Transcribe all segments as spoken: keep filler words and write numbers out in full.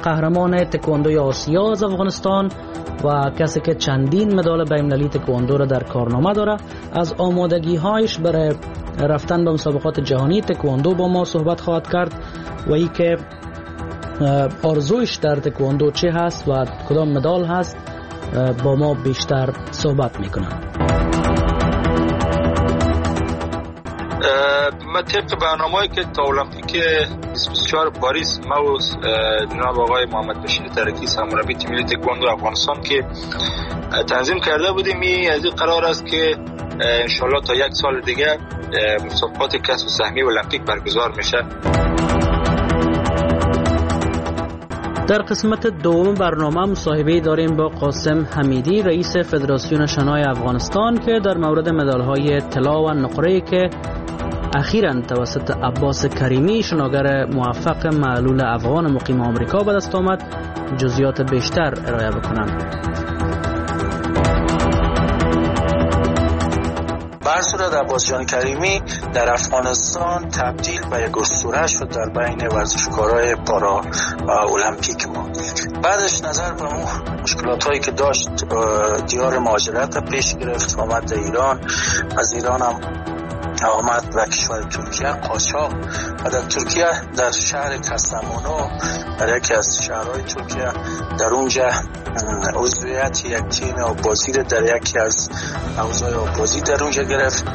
قهرمان تکواندوی آسیا از افغانستان و کسی که چندین مدال بین‌المللی تکواندو را در کارنامه داره، از آمادگی هایش برای رفتن به مسابقات جهانی تکواندو با ما صحبت خواهد کرد و ای که آرزویش در تکواندو چه هست و کدام مدال هست با ما بیشتر صحبت میکنم. ما طبق برنامه‌ای که تا المپیک بیست و چهار پاریس ما و جناب آقای محمد بشیر ترکی سرمربی تیم ملی تکواندو افغانستان که تنظیم کرده بودیم، این از این قرار است که انشالله تا یک سال دیگه مسابقات کسب سهمیه المپیک برگزار میشه. در قسمت دوم برنامه مصاحبه داریم با قاسم حمیدی، رئیس فدراسیون شنای افغانستان، که در مورد مدال‌های طلا و نقره‌ای که اخیراً توسط عباس کریمی شناگر موفق معلول افغان مقیم آمریکا به دست آمد جزئیات بیشتر ارائه بکنم. برصورت عباس جان کریمی در افغانستان تبدیل به یک اسطوره شد در بین ورزشکارای پارا المپیک ما. بعدش نظر به مشکلات هایی که داشت دیار مهاجرت پیش گرفت، آمد در ایران، از ایران هم آمد و کشور ترکیه قاچاق و در ترکیه در شهر کستمونو در یکی از شهرهای ترکیه در اونجا عضویت یک تیم آبازی در یکی از حوزه‌های آبازی در اونجا گرفت.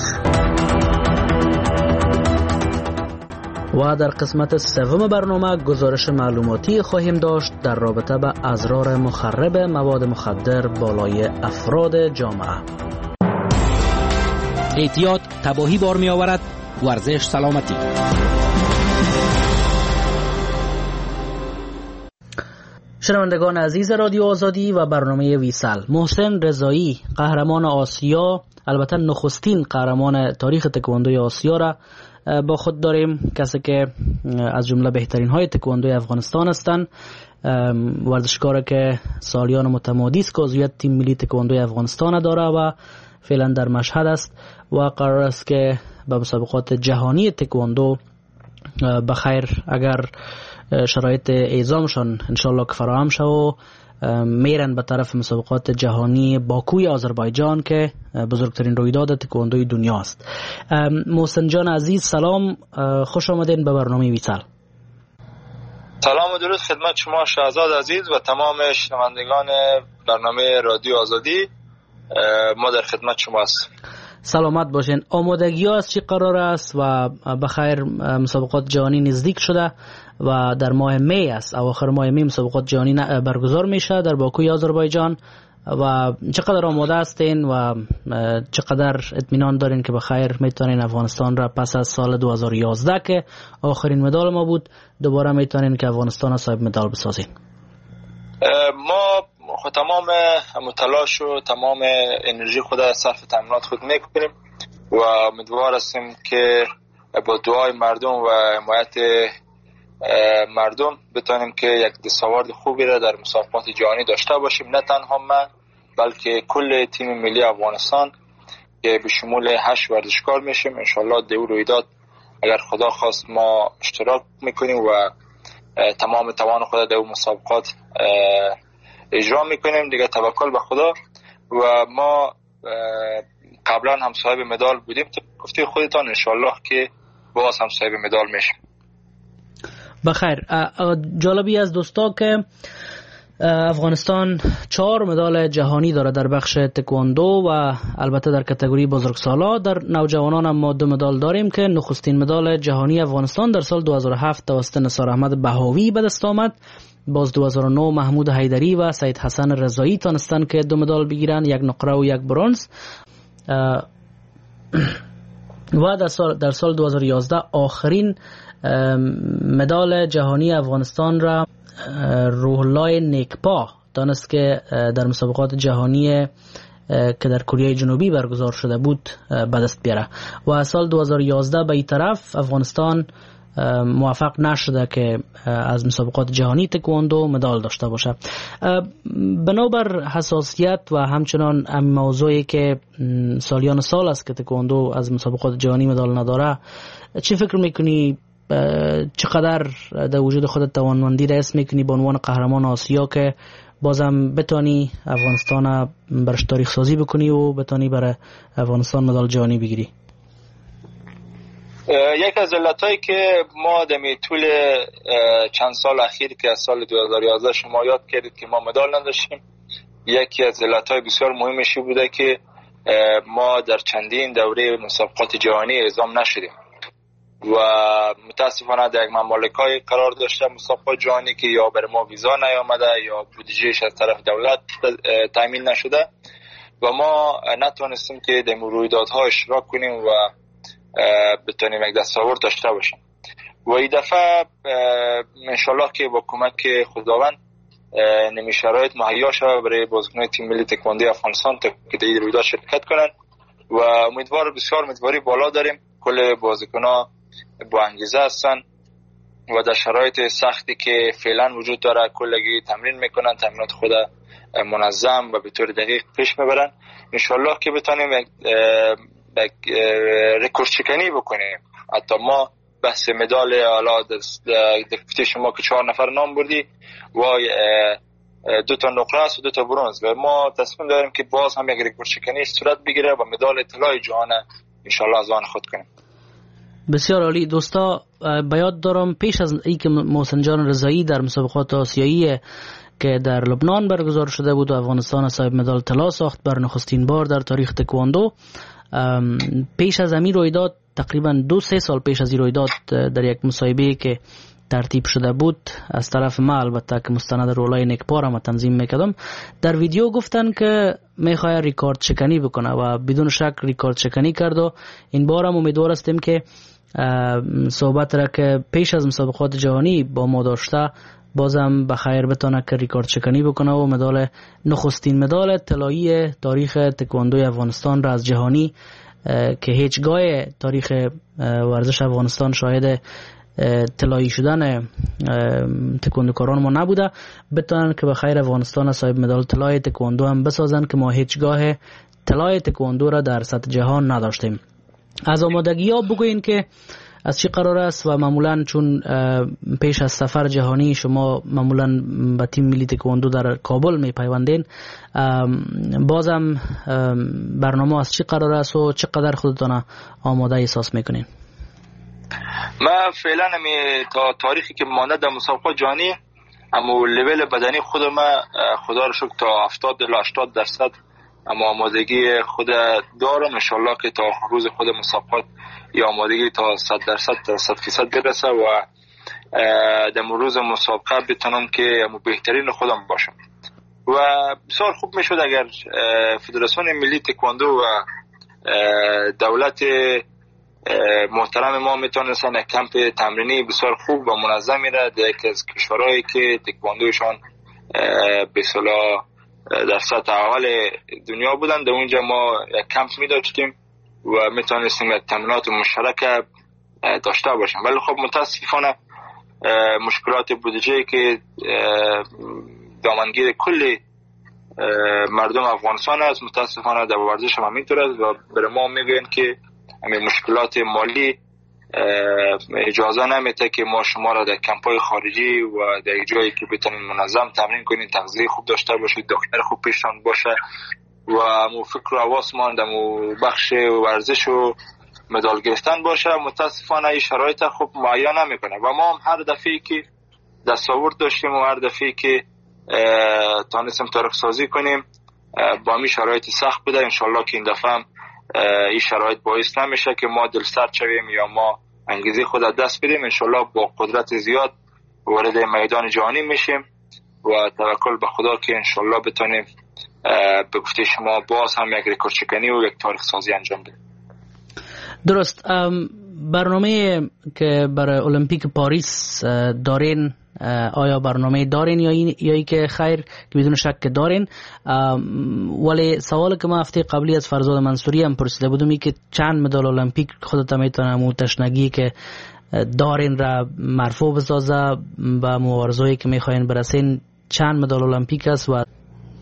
و در قسمت سوم برنامه گزارش معلوماتی خواهیم داشت در رابطه به اضرار مخرب مواد مخدر بالای افراد جامعه. احتیاط تباهی بار می آورد. ورزش سلامتی. شنوندگان عزیز رادیو آزادی و برنامه ویسل، محسن رضایی قهرمان آسیا، البته نخستین قهرمان تاریخ تکواندوی آسیا را با خود داریم، کسی که از جمله بهترین های تکواندوی افغانستان هستند، ورزشکاری که سالیان متمادی است که عضویت تیم ملی تکواندوی افغانستان داره و فعلا در مشهد است و قرار است که به مسابقات جهانی تکواندو بخیر اگر شرایط اعزامشان انشالله که فراهم شه و میرن به طرف مسابقات جهانی باکوی آذربایجان که بزرگترین رویداد تکواندوی دنیا است. محسن جان عزیز سلام، خوش آمدین به برنامه ویسل. سلام و درود خدمت شما شهزاد عزیز و تمام شنوندگان برنامه رادیو آزادی. ما در خدمت شما هستیم. سلامت باشین. آمادگی ها از چی قرار است و بخیر مسابقات جهانی نزدیک شده و در ماه می است، اواخر ماه می مسابقات جهانی برگزار میشه در باکوی آذربایجان و چقدر آماده هستین و چقدر اطمینان دارین که بخیر میتونین افغانستان را پس از سال دو هزار و یازده که آخرین مدال ما بود دوباره میتونین که افغانستان را صاحب مدال بسازین؟ ما تمام تلاش و تمام انرژی خود صرف تمرینات خود میکنیم و امیدوار هستیم که با دعای مردم و حمایت مردم بتونیم که یک دستاورد خوبی را در مسابقات جهانی داشته باشیم، نه تنها من بلکه کل تیم ملی افغانستان که به شمول هشت ورزشکار میشیم. انشالله در رویداد اگر خدا خواست ما اشتراک میکنیم و تمام توان خود در مسابقات اجرا میکنیم دیگه. توکل به خدا و ما قبلا هم صاحب مدال بودیم، گفته خودتان انشالله که باز هم صاحب مدال میشیم. بخیر. جالبی از دوستا که افغانستان چهار مدال جهانی داره در بخش تکواندو و البته در کاتگوری بزرگسالا. در نوجوانان هم ما دو مدال داریم که نخستین مدال جهانی افغانستان در سال دو هزار و هفت توسط نثار احمد بهاوی به دست آمد. باز دو هزار و نه محمود حیدری و سید حسن رضایی تانستن که دو مدال بگیرن، یک نقره و یک برنز. و در سال در سال دو هزار و یازده آخرین مدال جهانی افغانستان را روح الله نیکپا دانست که در مسابقات جهانی که در کره جنوبی برگزار شده بود به دست بیاره و سال دو هزار و یازده به این طرف افغانستان موفق نشده که از مسابقات جهانی تکواندو مدال داشته باشه. بنابر حساسیت و همچنان موضوعی که سالیان سال است که تکواندو از مسابقات جهانی مدال نداره، چی فکر میکنی چقدر در وجود خودت توانمندی را حس میکنی به عنوان قهرمان آسیا که بازم بتانی افغانستان برش تاریخ سازی بکنی و بتانی برای افغانستان مدال جهانی بگیری؟ یک از علتایی که ما دمی طول چند سال اخیر که از سال دو هزار و یازده شما یاد کردید که ما مدال نداشتیم، یکی از علتهای بسیار مهمشی بوده که ما در چندین دوره مسابقات جهانی اعزام نشدیم و متاسفانه در یک مملکای قرار داشته مسابقات جهانی که یا بر ما ویزا نیامده یا بودجهش از طرف دولت تامین نشده و ما نتونستیم که در رویدادها اشتراک کنیم و بتونیم یک دستاورد داشته باشیم. و این دفعه انشالله که با کمک خداوند نمی شرایط مهیا شود برای بازیکنان تیم ملی تکواندو افغانستان که در این رویداد شرکت کنند و امیدوار بسیار امیدواری بالا داریم. کل بازیکنان با انگیزه هستن و در شرایط سختی که فعلا وجود داره کلگی تمرین میکنن، تمرینات خود منظم و به طور دقیق پیش میبرن. انشالله که بتونیم یک رکورد شکنی بکنیم. حتی ما بحث مدال حالا دفته شما که چهار نفر نام بردی و دو تا نقره است و دو تا برنز و ما تصمیم داریم که باز هم یک رکورد شکنی صورت بگیره و مدال طلای جهان انشالله از آن خود کنیم. بسیار عالی. دوستا به یاد دارم پیش از ای که محسن جان رضایی در مسابقات آسیایی که در لبنان برگزار شده بود و افغانستان صاحب مدال طلا ساخت بر نخستین بار در تاریخ تکواندو، پیش از این رویداد تقریبا دو سه سال پیش از این رویداد در یک مصاحبه که ترتیب شده بود از طرف ما، البته که مستند رولای نکپار هم تنظیم میکردم، در ویدیو گفتن که میخواد ریکارد شکنی بکنه و بدون شک ریکارد شکنی کرد و این بار هم امیدوار هستیم که صحبت را که پیش از مسابقات جهانی با ما داشته بازم بخیر بتونه که ریکارد شکنی بکنه و مدال نخستین مدال طلایی تاریخ تکواندو افغانستان را از جهانی که هیچگاه تاریخ ورزش افغانستان شاهد طلایی شدن تکواندوکاران ما نبوده، بتونن که بخیر افغانستان صاحب مدال طلای تکواندو هم بسازن که ما هیچگاه طلای تکواندو را در سطح جهان نداشتیم. از آمادگی ها بگوین که از چی قرار است و معمولا چون پیش از سفر جهانی شما معمولا با تیم ملی تکواندو در کابل می پیوندین، بازم برنامه از چی قرار است و چقدر خودتان آماده احساس میکنین؟ من فعلا می تا تاریخی که مانده در مسابقات جهانی اما لول بدنی خود ما خدا رو شکر تا هفتاد تا هشتاد درصد اما آمادگی خود دارم. انشالله که تا روز خود مسابقات یا آمادگی تا صد درصد تا صد فیصد برسه و در روز مسابقه بتونم که بهترین خودم باشم و بسیار خوب میشد اگر فدراسیون ملی تکواندو و دولت محترم ما میتونستن یک کمپ تمرینی بسیار خوب و منظمی را در یک از کشورهایی که تکواندوشان به اصطلاح در سطح اول دنیا بودن در اونجا ما یک کمپ می داشتیم و میتونستیم یک تمرینات مشترک داشته باشیم. ولی خب متاسفانه مشکلات بودجه‌ای که دامنگیر کل مردم افغانستان است متاسفانه در ورزش هم همینطور است و برای ما میگن که همین مشکلات مالی اجازه نمیده که ما شما را در کمپای خارجی و در جایی که بتونین منظم تمرین کنین، تغذیه خوب داشته باشید، دکتر خوب پیشتان باشه و مو فکر و حواسمان در مو بخش ورزش و مدال گرفتن باشه. متاسفانه این شرایط خوب معین نمیکنه و ما هم هر دفعه که دستاورد داشتیم و هر دفعه که تانستیم تاریخ سازی کنیم با همین شرایط سخت بوده. انشالله که این دفعه هم این شرایط باعث نمیشه که ما دل سرد شویم یا ما انگیزه خود دست بدیم. انشالله با قدرت زیاد وارد میدان جهانی میشیم و توکل به خدا که انشالله بتونیم به گفته شما باز هم یک رکورد شکنی و یک تاریخ سازی انجام بدیم. درست. برنامه که برای المپیک پاریس دارین آیا برنامه دارین یا این یا ای که خیر که بدون شک دارین، ولی سوالی که ما هفته قبلی از فرزاد منصوری هم پرسیده بودم ای که چند مدال المپیک خودت میتونم و تشنگی که دارین را مرفوع بسازه و مبارزه‌ای که میخواین برسین چند مدال المپیک است و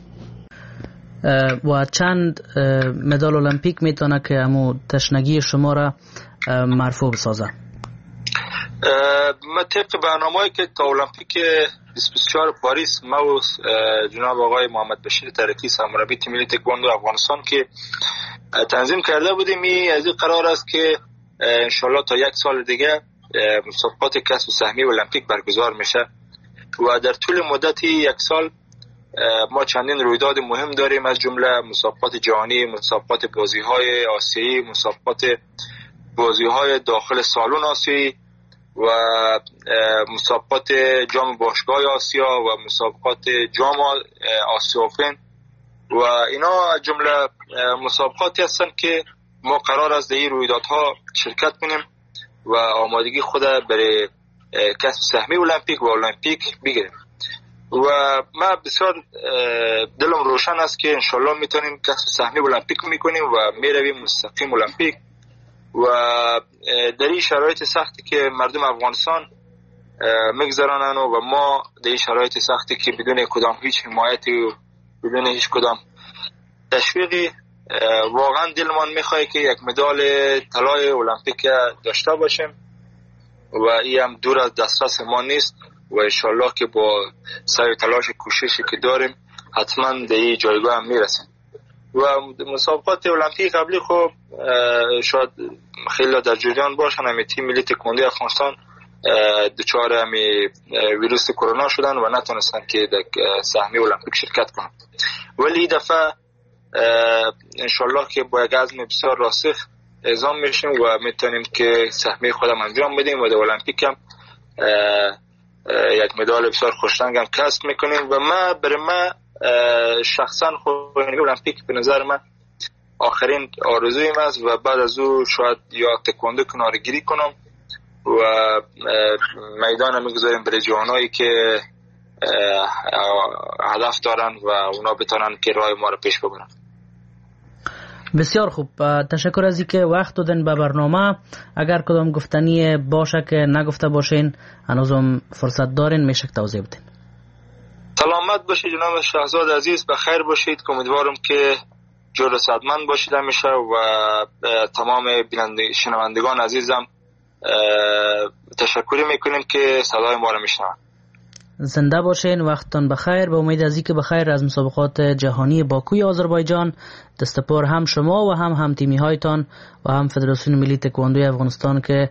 و چند مدال المپیک میتونه که همو تشنگی شما را مرفوع بسازه؟ ما طبق برنامه‌ای که تا المپیک بیست و چهار پاریس ما و جناب آقای محمد بشیر ترکی سرمربی تیم ملی تکواندو افغانستان که تنظیم کرده بودیم، می از این قرار است که انشالله تا یک سال دیگه مسابقات کسب سهمی المپیک برگزار میشه و در طول مدت یک سال ما چندین رویداد مهم داریم، از جمله مسابقات جهانی، مسابقات بازی‌های آسیایی، مسابقات بازی‌های داخل سالن آسیایی و مسابقات جام باشگاه آسیا و مسابقات جام آسیا اوپن و اینا از جمله مسابقاتی هستن که ما قرار است در این رویدادها شرکت کنیم و آمادگی خود برای کسب سهمی المپیک و المپیک بگیریم و ما بسیار دلم روشن است که انشالله میتونیم کسب سهمی المپیک میکنیم و میرویم مستقیم المپیک و در این شرایط سختی که مردم افغانستان میگذرانن و ما در این شرایط سختی که بدون کدام هیچ حمایتی و بدون هیچ کدام تشویقی واقعا دلمان میخواه که یک مدال طلای المپیک داشته باشیم و این هم دور از دسترس ما نیست و انشالله که با سعی و تلاش کوششی که داریم حتما در این جایگاه هم میرسیم و مسابقات المپیک قبلی خب شاید خیلی در جریان باشن، همی تیم ملی تکواندو افغانستان دچار همی ویروس کرونا شدن و نتونستن که در سهمی المپیک شرکت کنن، ولی این دفعه انشالله که با یک عزم بسیار راسخ اعزام میشیم و میتونیم که سهمی خودم انجام بدیم و در المپیک هم یک مدال بسیار خوشرنگ هم کسب میکنیم و ما برای ما شخصا خود المپیک به نظر من آخرین آرزویم است و بعد از او شاید یا تکواندو کنارگیری کنم و میدان میگذاریم برای جوانایی که هدف دارن و اونا بتونن که راه ما رو پیش ببرن. بسیار خوب، تشکر از اینکه وقت دادن به برنامه. اگر کدام گفتنی باشه که نگفته باشین هنوزم فرصت دارین میشه توضیح بدین. سلامت باشید جناب شهزاد عزیز، بخیر باشید. امیدوارم که جور و صحتمند باشید همیشه و تمام بیننده شنوندگان عزیزم تشکر میکنیم که صدای ما رو میشنون. زنده باشین، وقتتان بخیر. به امید از اینکه بخیر از مسابقات جهانی باکوی آذربایجان دستپار هم شما و هم هم تیمی هایتان و هم فدراسیون ملی تکواندوی افغانستان که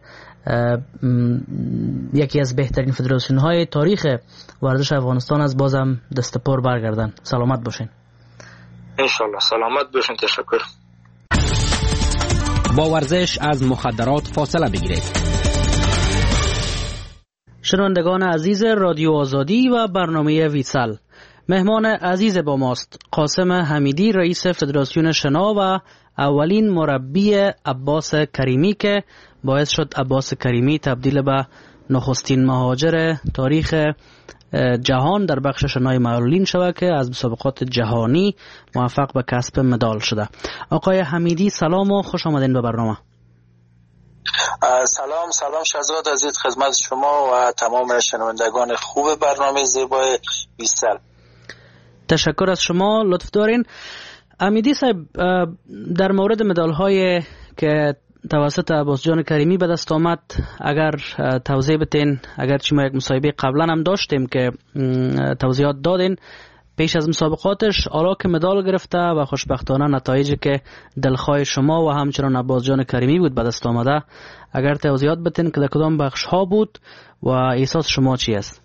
یکی از بهترین فدراسیون های تاریخ ورزش افغانستان از بازم دستپار برگردن. سلامت باشین. انشالله سلامت باشین. تشکر. با ورزش از مخدرات فاصله بگیرید. شنوندگان عزیز رادیو آزادی و برنامه ویسال، مهمان عزیز با ماست قاسم حمیدی، رئیس فدراسیون شنا و اولین مربی عباس کریمی که باعث شد عباس کریمی تبدیل به نخستین مهاجر تاریخ جهان در بخش شنای معلولین شود که از مسابقات جهانی موفق به کسب مدال شده. آقای حمیدی سلام و خوش آمدین به برنامه. سلام سلام شهزاد عزیز خدمت شما و تمام شنوندگان خوب برنامه زیبای ویسال. تشکر از شما، لطف دارین. حمیدی صاحب، در مورد مدال های که توسط عباس جان کریمی به دست آمد اگر توضیح بتین، اگر چی ما یک مصاحبه قبلا هم داشتیم که توضیحات دادین پیش از مسابقاتش، حالا که مدال گرفته و خوشبختانه نتایجی که دلخواه شما و همچنان عباس جان کریمی بود به دست آمده، اگر توضیحات بتین که در کدام بخش ها بود و احساس شما چی است؟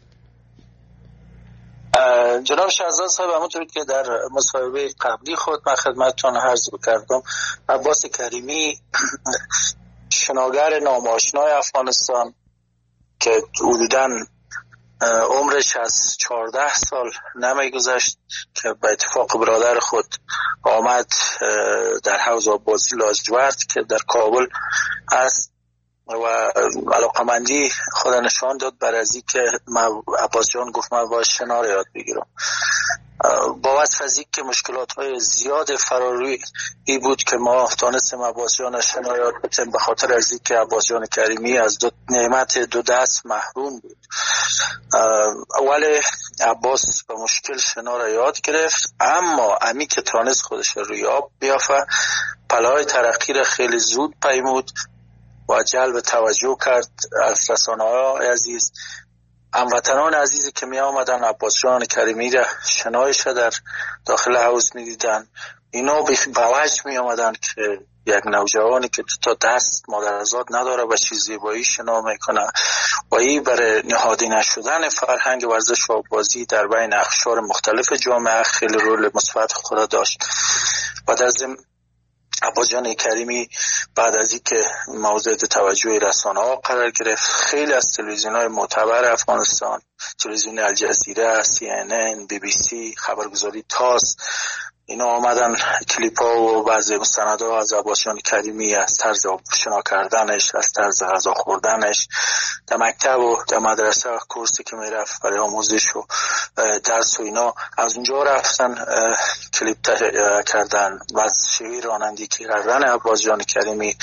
جناب شهزاد صاحب، همونطور که در مصاحبه قبلی خود من خدمتتون عرض کردم، عباس کریمی شناگر ناماشنای افغانستان که حدوداً عمرش از چهارده سال نمیگذشت که به اتفاق برادر خود آمد در حوض آبازی لاجورد که در کابل است و علاقمندی خود نشان داد بر از این که عباس جان گفت من باید شنا رو یاد بگیرم. با وصف از این که مشکلات های زیاد فراروی ای بود که ما تانستیم عباس جان شنا یاد بتیم، به خاطر از این که عباس جان کریمی از دو نعمت دو دست محروم بود. اول عباس به مشکل شنا را یاد گرفت، اما امی که تانست خودش رو یاب بیافه، پلهای ترقی را خیلی زود پیمود و جلب توجه کرد از رسانه‌های عزیز. هموطنان عزیزی که می آمدن عباس جان کریمی را شنایش در داخل حوض می دیدن، اینا به وجه می آمدن که یک نوجوانی که دو تا دست مادرزاد نداره و چیز زیبایی شنا میکنه و این برای نهادی نشدن فرهنگ ورزش و بازی در بین اقشار مختلف جامعه خیلی رول مثبت خود داشت. و در ضمن عباس جان کریمی بعد از اینکه موضوع توجه رسانه‌ها قرار گرفت، خیلی از تلویزیون‌های معتبر افغانستان، تلویزیون الجزیره، سی ان ان، بی بی سی، خبرگزاری تاس، اینا آمدن کلیپ ها و بعضی مستندها از عباس جان کریمی از طرز آشنا کردنش، از طرز غذا خوردنش، در مکتب و در مدرسه کورسی که میرفت برای آموزش و درس و اینا، از اونجا رفتن کلیپ تهیه کردن و از شیوه رانندگی که کردن عباس جان کریمی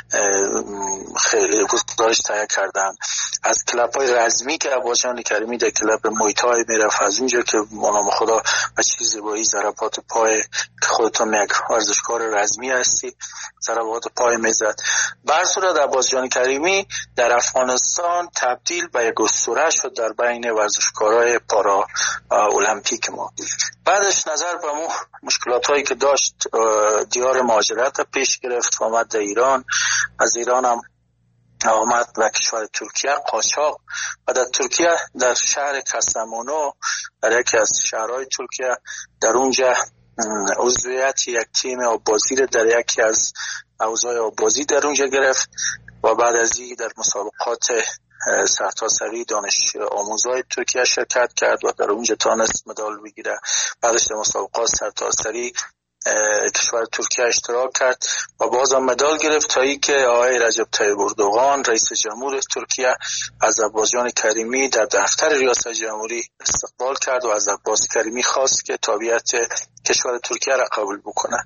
خیلی گزارش تهیه کردن. از کلپ های رزمی که عباس جان کریمی در کلپ محیط های میرفت، از اونجا که منام خدا و چیزی بایی ضربات پای که خودتون یک ورزشکار رزمی هستی ضربات پای میزد. بر صورت عباس جان کریمی در افغانستان تبدیل به یک اسطوره شد در بین ورزشکارای پارا المپیک ما. بعدش نظر به مو مشکلات هایی که داشت دیار مهاجرت پیش گرفت و آمد در ایران. از ایران هم آمد و کشور ترکیه قاچاق و در ترکیه در شهر کستمونو در یکی از شهرهای ترکیه در اونجا عضویت یک تیم آبازی در یکی از حوزه‌های آبازی در اونجا گرفت و بعد از این در مسابقات سرتاسری دانش آموزای ترکیه شرکت کرد و در اونجا تانست مدال بگیره. بعدش در مسابقات سرتاسری کشور ترکیه اشتراک کرد و بازم مدال گرفت تا ای که آقای رجب طیب اردوغان رئیس جمهور ترکیه از عباس جان کریمی در دفتر ریاست جمهوری استقبال کرد و از عباس کریمی خواست که تابعیت کشور ترکیه را قبول بکنه.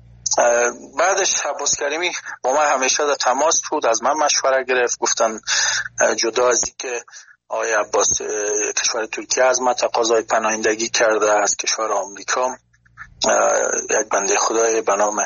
بعدش عباس کریمی با من همیشه در تماس بود، از من مشوره گرفت. گفتن جدا از این که آقای عباس کشور ترکیه از من تقاضای پناهندگی کرده، از کشور آمریکا یک بنده خدای به نام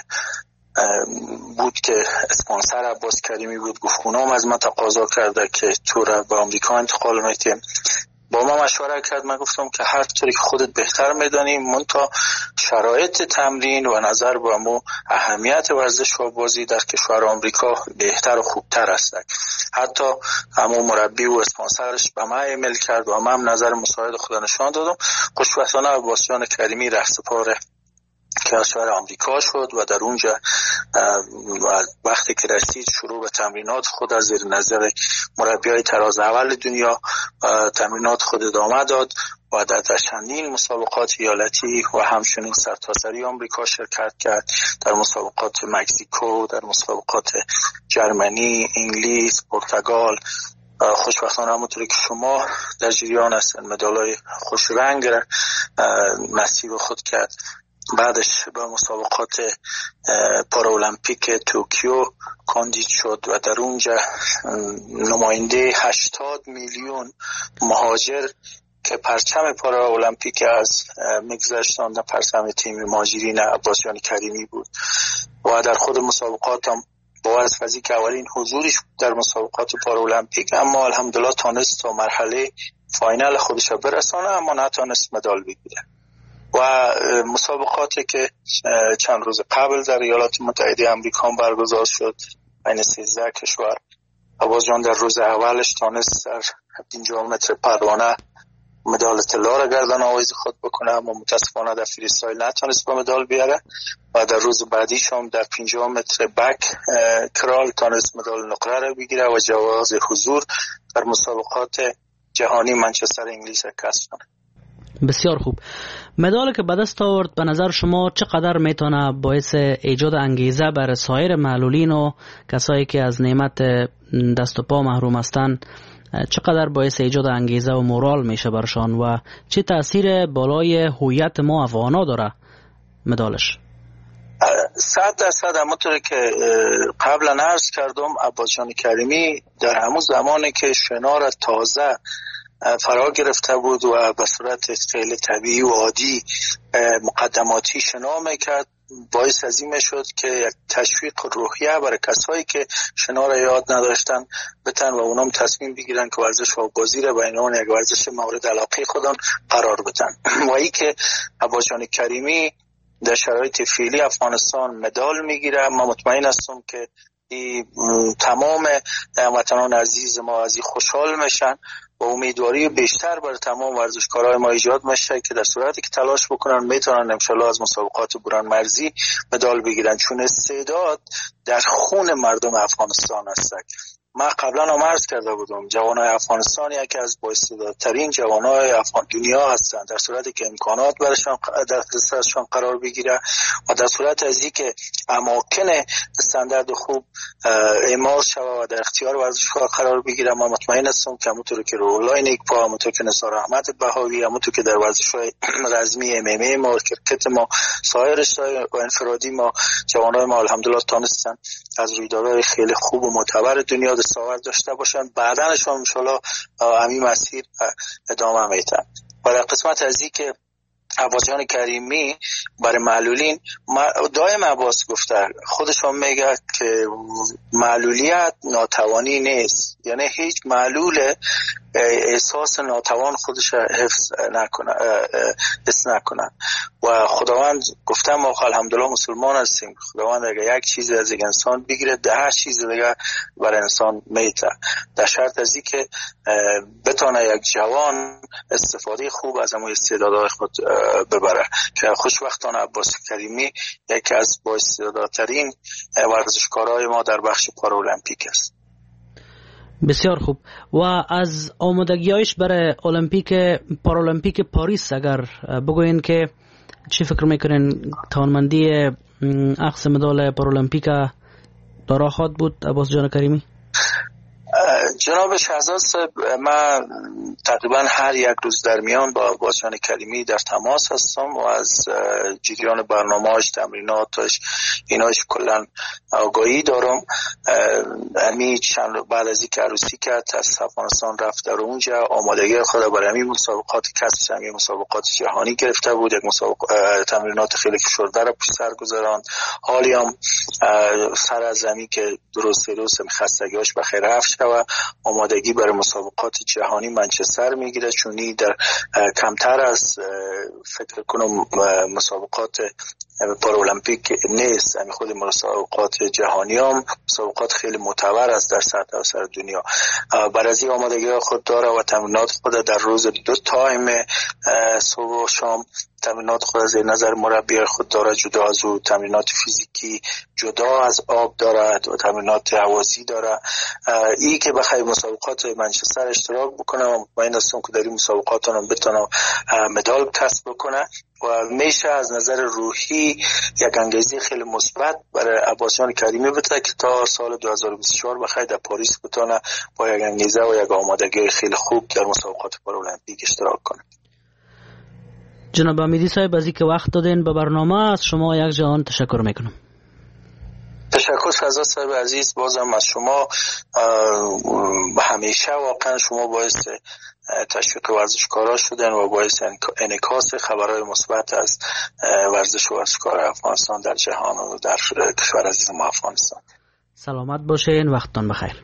بود که اسپانسر عباس کریمی بود، گفت اونام از من تقاضا کرده که تو را به آمریکا انتقال میتیم. با ما مشوره کرد، من گفتم که هر طوری که خودت بهتر میدانی، منتها شرایط تمرین و نظر به مو اهمیت ورزش و بازی در کشور آمریکا بهتر و خوبتر است. حتی همون مربی و اسپانسرش به من ایمیل کرد و من هم نظر مساعد خود نشان دادم. خوشبختانه عباس جان کریمی رهسپار کشور آمریکا شد و در اونجا وقتی که رسید شروع به تمرینات خود از زیر نظر مربیای تراز اول دنیا تمرینات خود ادامه داد و در چندین مسابقات ایالتی و همچنین سرتاسری آمریکا شرکت کرد، در مسابقات مکزیکو، در مسابقات جرمنی، انگلیس، پرتغال. خوشبختانه همونطوری که شما در جریان هستن مدالای خوش رنگ را نصیب خود کرد. بعدش به مسابقات پارالمپیک توکیو کاندید شد و در اونجا نماینده هشتاد میلیون مهاجر که پرچم پارالمپیک از میگذاشتن در پرچم تیم مهاجرین عباس جان کریمی بود و در خود مسابقات هم با از فضی که اولین حضورش در مسابقات پارالمپیک، اما الحمدلله تانست تا مرحله فاینال خودش برسانه اما نتانست مدال بگیره. و مسابقاتی که چند روز قبل در ایالات متحده آمریکا برگزار شد بین سیزده کشور، عباس جان در روز اولش تانست در پنجاه متر پروانه مدال طلا را گردن آویز خود بکنه، اما متاسفانه در فریستایل نتونست با مدال بیاره و در روز بعدیش هم در پنجاه متر بک کرال تونست مدال نقره را بگیره و جواز حضور در مسابقات جهانی منچستر انگلیس را کسب کنه. بسیار خوب. مدالی که به دست آورد به نظر شما چقدر میتونه باعث ایجاد انگیزه بر سایر معلولین و کسایی که از نعمت دست و پا محروم هستند، چقدر باعث ایجاد انگیزه و مورال میشه برشان و چه تأثیر بالای هویت ما افغانا داره مدالش؟ صد درصد. همونطوری که قبلا عرض کردم عباس جان کریمی در همون زمانی که شنا را تازه فرا گرفته بود و به صورت خیلی طبیعی و عادی مقدماتی شنا میکرد، باعث از این شد که یک تشویق روحیه برای کسایی که شنا را یاد نداشتن بتن و اونام تصمیم بگیرن که ورزش آببازی را بین اون یک ورزش مورد علاقه خودان قرار بدن. و ای که عباس جان کریمی در شرایط فعلی افغانستان مدال میگیره، ما مطمئن هستم که تمام هموطنان عزیز ما از این خوشحال میشن و امیدواری بیشتر بر تمام ورزشکارای ما ایجاد میشه که در صورتی که تلاش بکنن میتونن انشالله از مسابقات بران مرزی مدال بگیرن، چون استعداد در خون مردم افغانستان هست. من قبلا هم عرض کرده بودم جوانای افغانستان یکی از بااستعدادترین جوانای افغان دنیا هستند در صورتی که امکانات برشان در دسترسشان قرار بگیره و در صورت از اینکه اماکن استاندارد خوب اعمال شود و در اختیار ورزشکار قرار بگیره. ما مطمئن هستم که همونطور که روح‌الله نیکپا، همونطور که نثار احمد بهاوی، همونطور که در ورزش‌های رزمی ام ام ای ما، کرکت ما، سایر رشته‌های انفرادی ما جوانای ما الحمدلله تونستن از رویدادهای خیلی خوب و معتبر دنیا دستاورد داشته باشن، بعدنشون انشالله همین مسیر ادامه میدن. و در قسمت از این که عباس جان کریمی برای معلولین، دائم عباس گفته خودشون میگه که معلولیت ناتوانی نیست، یعنی هیچ معلول احساس ناتوان خودش حفظ نکنه حس نکنه و خداوند گفته ما الحمدلله مسلمان هستیم، خداوند اگر یک چیز از یک انسان بگیره ده چیز دیگه برای انسان میته، در شرط از این که بتونه یک جوان استفاده خوب از همون استعدادهای خود ببره که خوشبختانه عباس کریمی یکی از بااستعدادترین ورزشکارای ما در بخش پارالمپیک است. بسیار خوب. و از آمادگی‌هایش برای المپیک پارالمپیک پاریس اگر بگوین که چی فکر میکنین توانمندی اخذ مدال پارالمپیک دارا خواهد بود عباس جان کریمی؟ جناب شهزاد صاحب، من تقریبا هر یک روز در میان با عباس جان کریمی در تماس هستم و از جریان برنامه‌اش، تمریناتش، ایناش کلا آگاهی دارم. امی چند بعد از اینکه عروسی کرد از افغانستان رفت در اونجا آمادگی خود برای همین مسابقات کسب همین مسابقات جهانی گرفته بود، یک مسابقات تمرینات خیلی فشرده را پشت سر گذراند. حالی هم سر از زمین که درست درست خستگیاش بخیر رفت و آمادگی برای مسابقات جهانی منچستر میگیره، چونی در کمتر از فکر کنم مسابقات پارالمپیک نیست، یعنی خود مسابقات جهانی هم مسابقات خیلی معتبر است در سطح سر دنیا. برای از این آمادگی خود داره و تمرینات خود در روز دو تایم صبح و شام تمرینات خود از نظر مربی خود داره، جدا از او تمرینات فیزیکی، جدا از آب دارد و تمرینات هوازی داره. ای که بخوای مسابقات منچستر اشتراک بکنه و مطمئن هستم که در این مسابقات هم بتونه مدال کسب بکنه و میشه از نظر روحی یک انگیزه خیلی مثبت برای عباس جان کریمی بده که تا سال دو هزار و بیست و چهار بخوای در پاریس بتونه با یک انگیزه و یک آمادگی خیلی خوب در مسابقات پارالمپیک اشتراک کنه. جناب امیدی صاحب، از اینکه وقت دادین به برنامه از شما یک جهان تشکر میکنم. تشکر شهزاد صاحب عزیز، بازم از شما همیشه واقعا شما باعث تشویق ورزشکارا شدن و باعث انعکاس خبرهای مثبت از ورزش و ورزشکار افغانستان در جهان و در کشور عزیز ما افغانستان. سلامت باشین، وقتتون بخیر.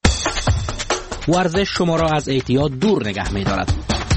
ورزش شما را از اعتیاد دور نگه می‌دارد.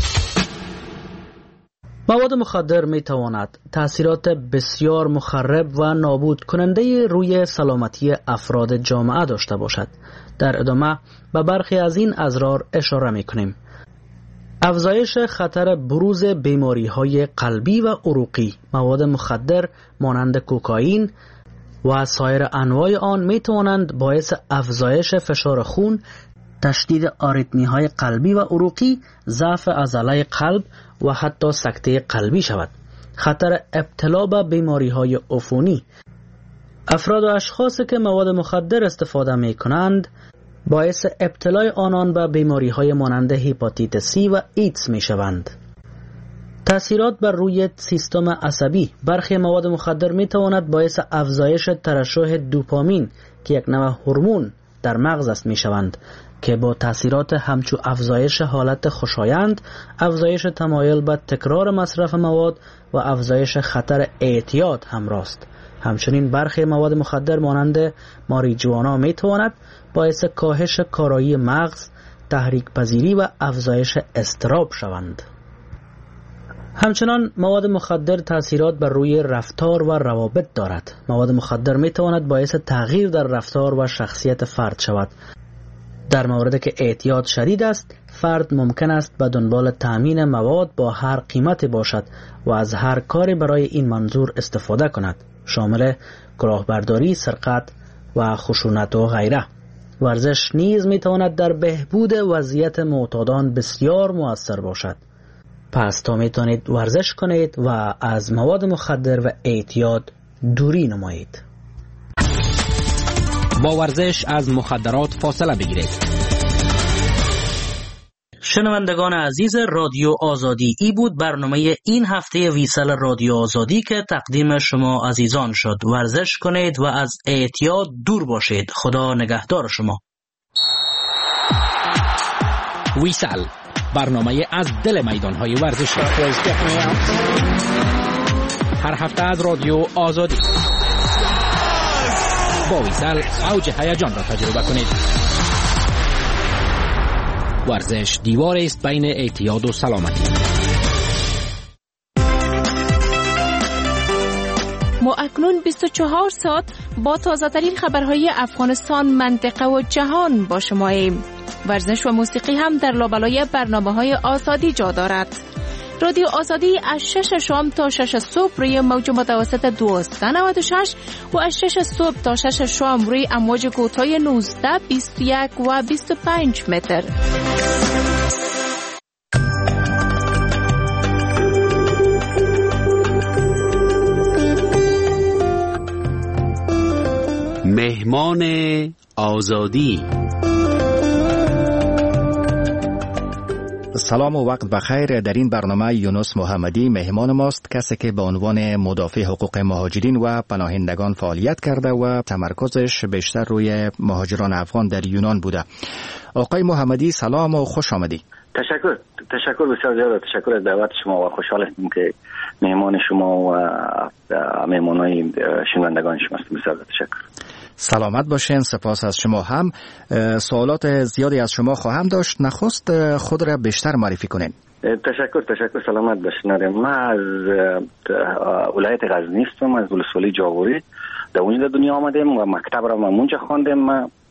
مواد مخدر می تواند تأثیرات بسیار مخرب و نابود کننده روی سلامتی افراد جامعه داشته باشد. در ادامه به برخی از این اضرار اشاره می کنیم. افزایش خطر بروز بیماری های قلبی و عروقی. مواد مخدر مانند کوکائین و سایر انواع آن می توانند باعث افزایش فشار خون، تشدید آریتمی های قلبی و عروقی، ضعف عضله قلب و حتی سکته قلبی شود. خطر ابتلا به بیماری های عفونی. افراد و اشخاصی که مواد مخدر استفاده می کنند باعث ابتلای آنان به بیماری های مانند هپاتیت سی و ایدز می شوند. تأثیرات بر روی سیستم عصبی. برخی مواد مخدر می تواند باعث افزایش ترشح دوپامین که یک نوع هورمون در مغز است می شوند. که با تأثیرات همچو افزایش حالت خوشایند، افزایش تمایل به تکرار مصرف مواد و افزایش خطر اعتیاد همراه است. همچنین برخی مواد مخدر مانند ماریجوانا می تواند باعث کاهش کارایی مغز، تحریک پذیری و افزایش اضطراب شوند. همچنان مواد مخدر تأثیرات بر روی رفتار و روابط دارد. مواد مخدر می تواند باعث تغییر در رفتار و شخصیت فرد شود. در موردی که اعتیاد شدید است، فرد ممکن است به دنبال تأمین مواد با هر قیمتی باشد و از هر کاری برای این منظور استفاده کند، شامل کلاهبرداری، سرقت و خشونت و غیره. ورزش نیز می تواند در بهبود وضعیت معتادان بسیار مؤثر باشد. پس تا می توانید ورزش کنید و از مواد مخدر و اعتیاد دوری نمایید. با ورزش از مخدرات فاصله بگیرید. شنوندگان عزیز رادیو آزادی، ای بود برنامه این هفته ویسال رادیو آزادی که تقدیم شما عزیزان شد. ورزش کنید و از اعتیاد دور باشید. خدا نگهدار شما. ویسال، برنامه از دل میدانهای ورزشی، هر هفته از رادیو آزادی. با ویسال اوج هیجان را تجربه کنید. ورزش دیوار است بین اعتیاد و سلامتی. ما اکنون بیست و چهار ساعت با تازه ترین خبرهای افغانستان، منطقه و جهان با شماییم. ورزش و موسیقی هم در لابلای برنامه‌های آزادی جا دارد. رادیو آزادی از شش شام تا شش صبح روی موج متوسط دویست و نود و شش و از شش صبح تا شش شام روی امواج کوتاه نوزده، بیست و یک و بیست و پنج متر. مهمان آزادی. سلام و وقت بخیر. در این برنامه یونس محمدی مهمان ماست، کسی که به عنوان مدافع حقوق مهاجرین و پناهندگان فعالیت کرده و تمرکزش بیشتر روی مهاجران افغان در یونان بوده. آقای محمدی سلام و خوش آمدی. تشکر تشکر بسیار زیاد. تشکر از دعوت شما و خوشحال هستم که مهمان شما و مهمانای شنوندگان شما هستم. بسیار تشکر. سلامت باشین. سپاس از شما هم. سوالات زیادی از شما خواهم داشت. نخست خود را بیشتر معرفی کنین. تشکر تشکر سلامت باشین. من از ولایت غزنی هستم، از ولسوالی جاغوری. در اونجا دنیا آمدیم و مکتب را من اونجا خواندم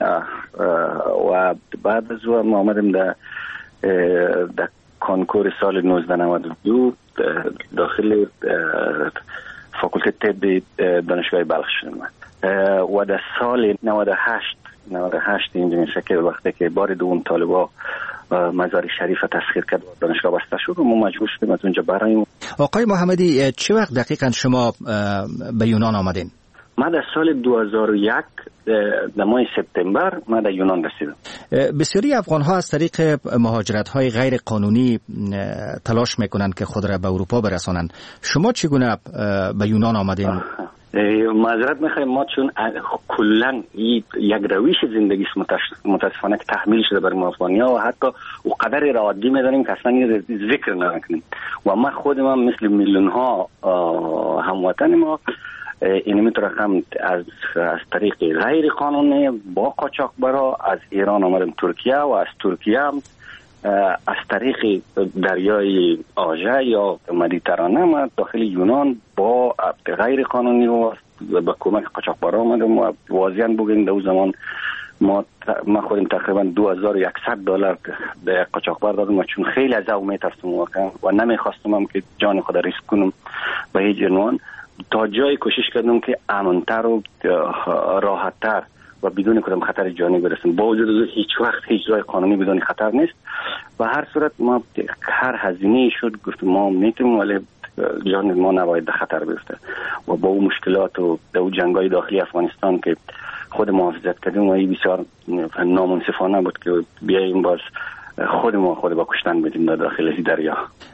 و بعد از اون آمدیم در در کنکور سال نوزده نود و دو داخل فاکولته طب دانشگاه بلخ شدم و در سال نود و هشت اینجا میشه که وقتی که بار دوم طالبا مزار شریف تسخیر کرد و دانشگاه بسته شد و ما مجبور شدیم از اونجا براییم. آقای محمدی چه وقت دقیقا شما به یونان آمدین؟ من در سال دو هزار و یک در ماه سپتامبر من در یونان رسیدم. بسیاری افغان ها از طریق مهاجرت های غیر قانونی تلاش میکنند که خود را به اروپا برسانند. شما چگونه به یونان آمدین؟ معذرت میخوایم، ما چون کلا یک رویش زندگی متاسفانه که تحمیل شده بر ما افغانی‌ها و حتی او قدر را عادی میدانیم که اصلا ذکر نکنیم و ما خود ما مثل میلیون ها هموطن ما این میتونم از از طریق غیر قانونی با قاچاقبرا از ایران آمدیم ترکیه و از ترکیه هم از طریق دریای آژه یا مدیترانه ما داخل یونان با غیر قانونی و با کمک قاچاقبرا آمدیم و واضحاً بگیم در اون زمان ما ما خودم تقریبا دو هزار و صد دلار به قاچاقبر دادم و چون خیلی از او میترسم واقعا و نمیخواستم هم که جان خود ریسک کنم به هیچ عنوان، تا جایی کوشش کردم که امن‌تر و راحت‌تر و بدون کدام خطر جانی برسیم. با وجود هیچ وقت هیچ جای قانونی بدون خطر نیست و هر صورت ما هر هزینه‌ای شد گفتم ما میتونیم ولی جان ما نباید به خطر بیفته و با اون مشکلات و دو جنگ‌های داخلی افغانستان که خود محافظت کردیم و این بسیار نامنصفانه بود که بیاییم باز خود ما خود با کشتن بدیم در داخل دریا.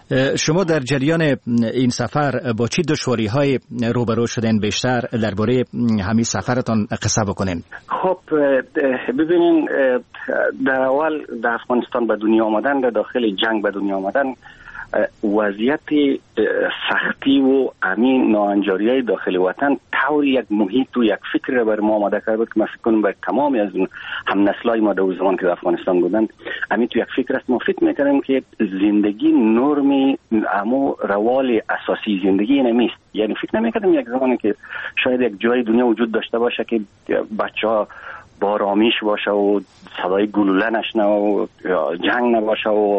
شما در جریان این سفر با چی دشواری های روبرو شدین؟ بیشتر درباره همین سفرتان قصه بکنین. خب ببینین، در اول در افغانستان به دنیا آمدن، در داخل جنگ به دنیا آمدن، وضعیت سختی و امین ناانجاریای داخل وطن طور یک محیط و یک فکر را بر ما آماده کرد که من فکر کنم بر تمامی از هم نسلای ما در زمان که در افغانستان بودند امین تو یک فکر است. ما فکر میکردیم که زندگی نرمی امو روال اساسی زندگی نمیست. یعنی فکر نمیکردیم یک زمانی که شاید یک جای دنیا وجود داشته باشه که بچه ها با آرامیش باشه و صدای گلوله نشنه و جنگ نباشه و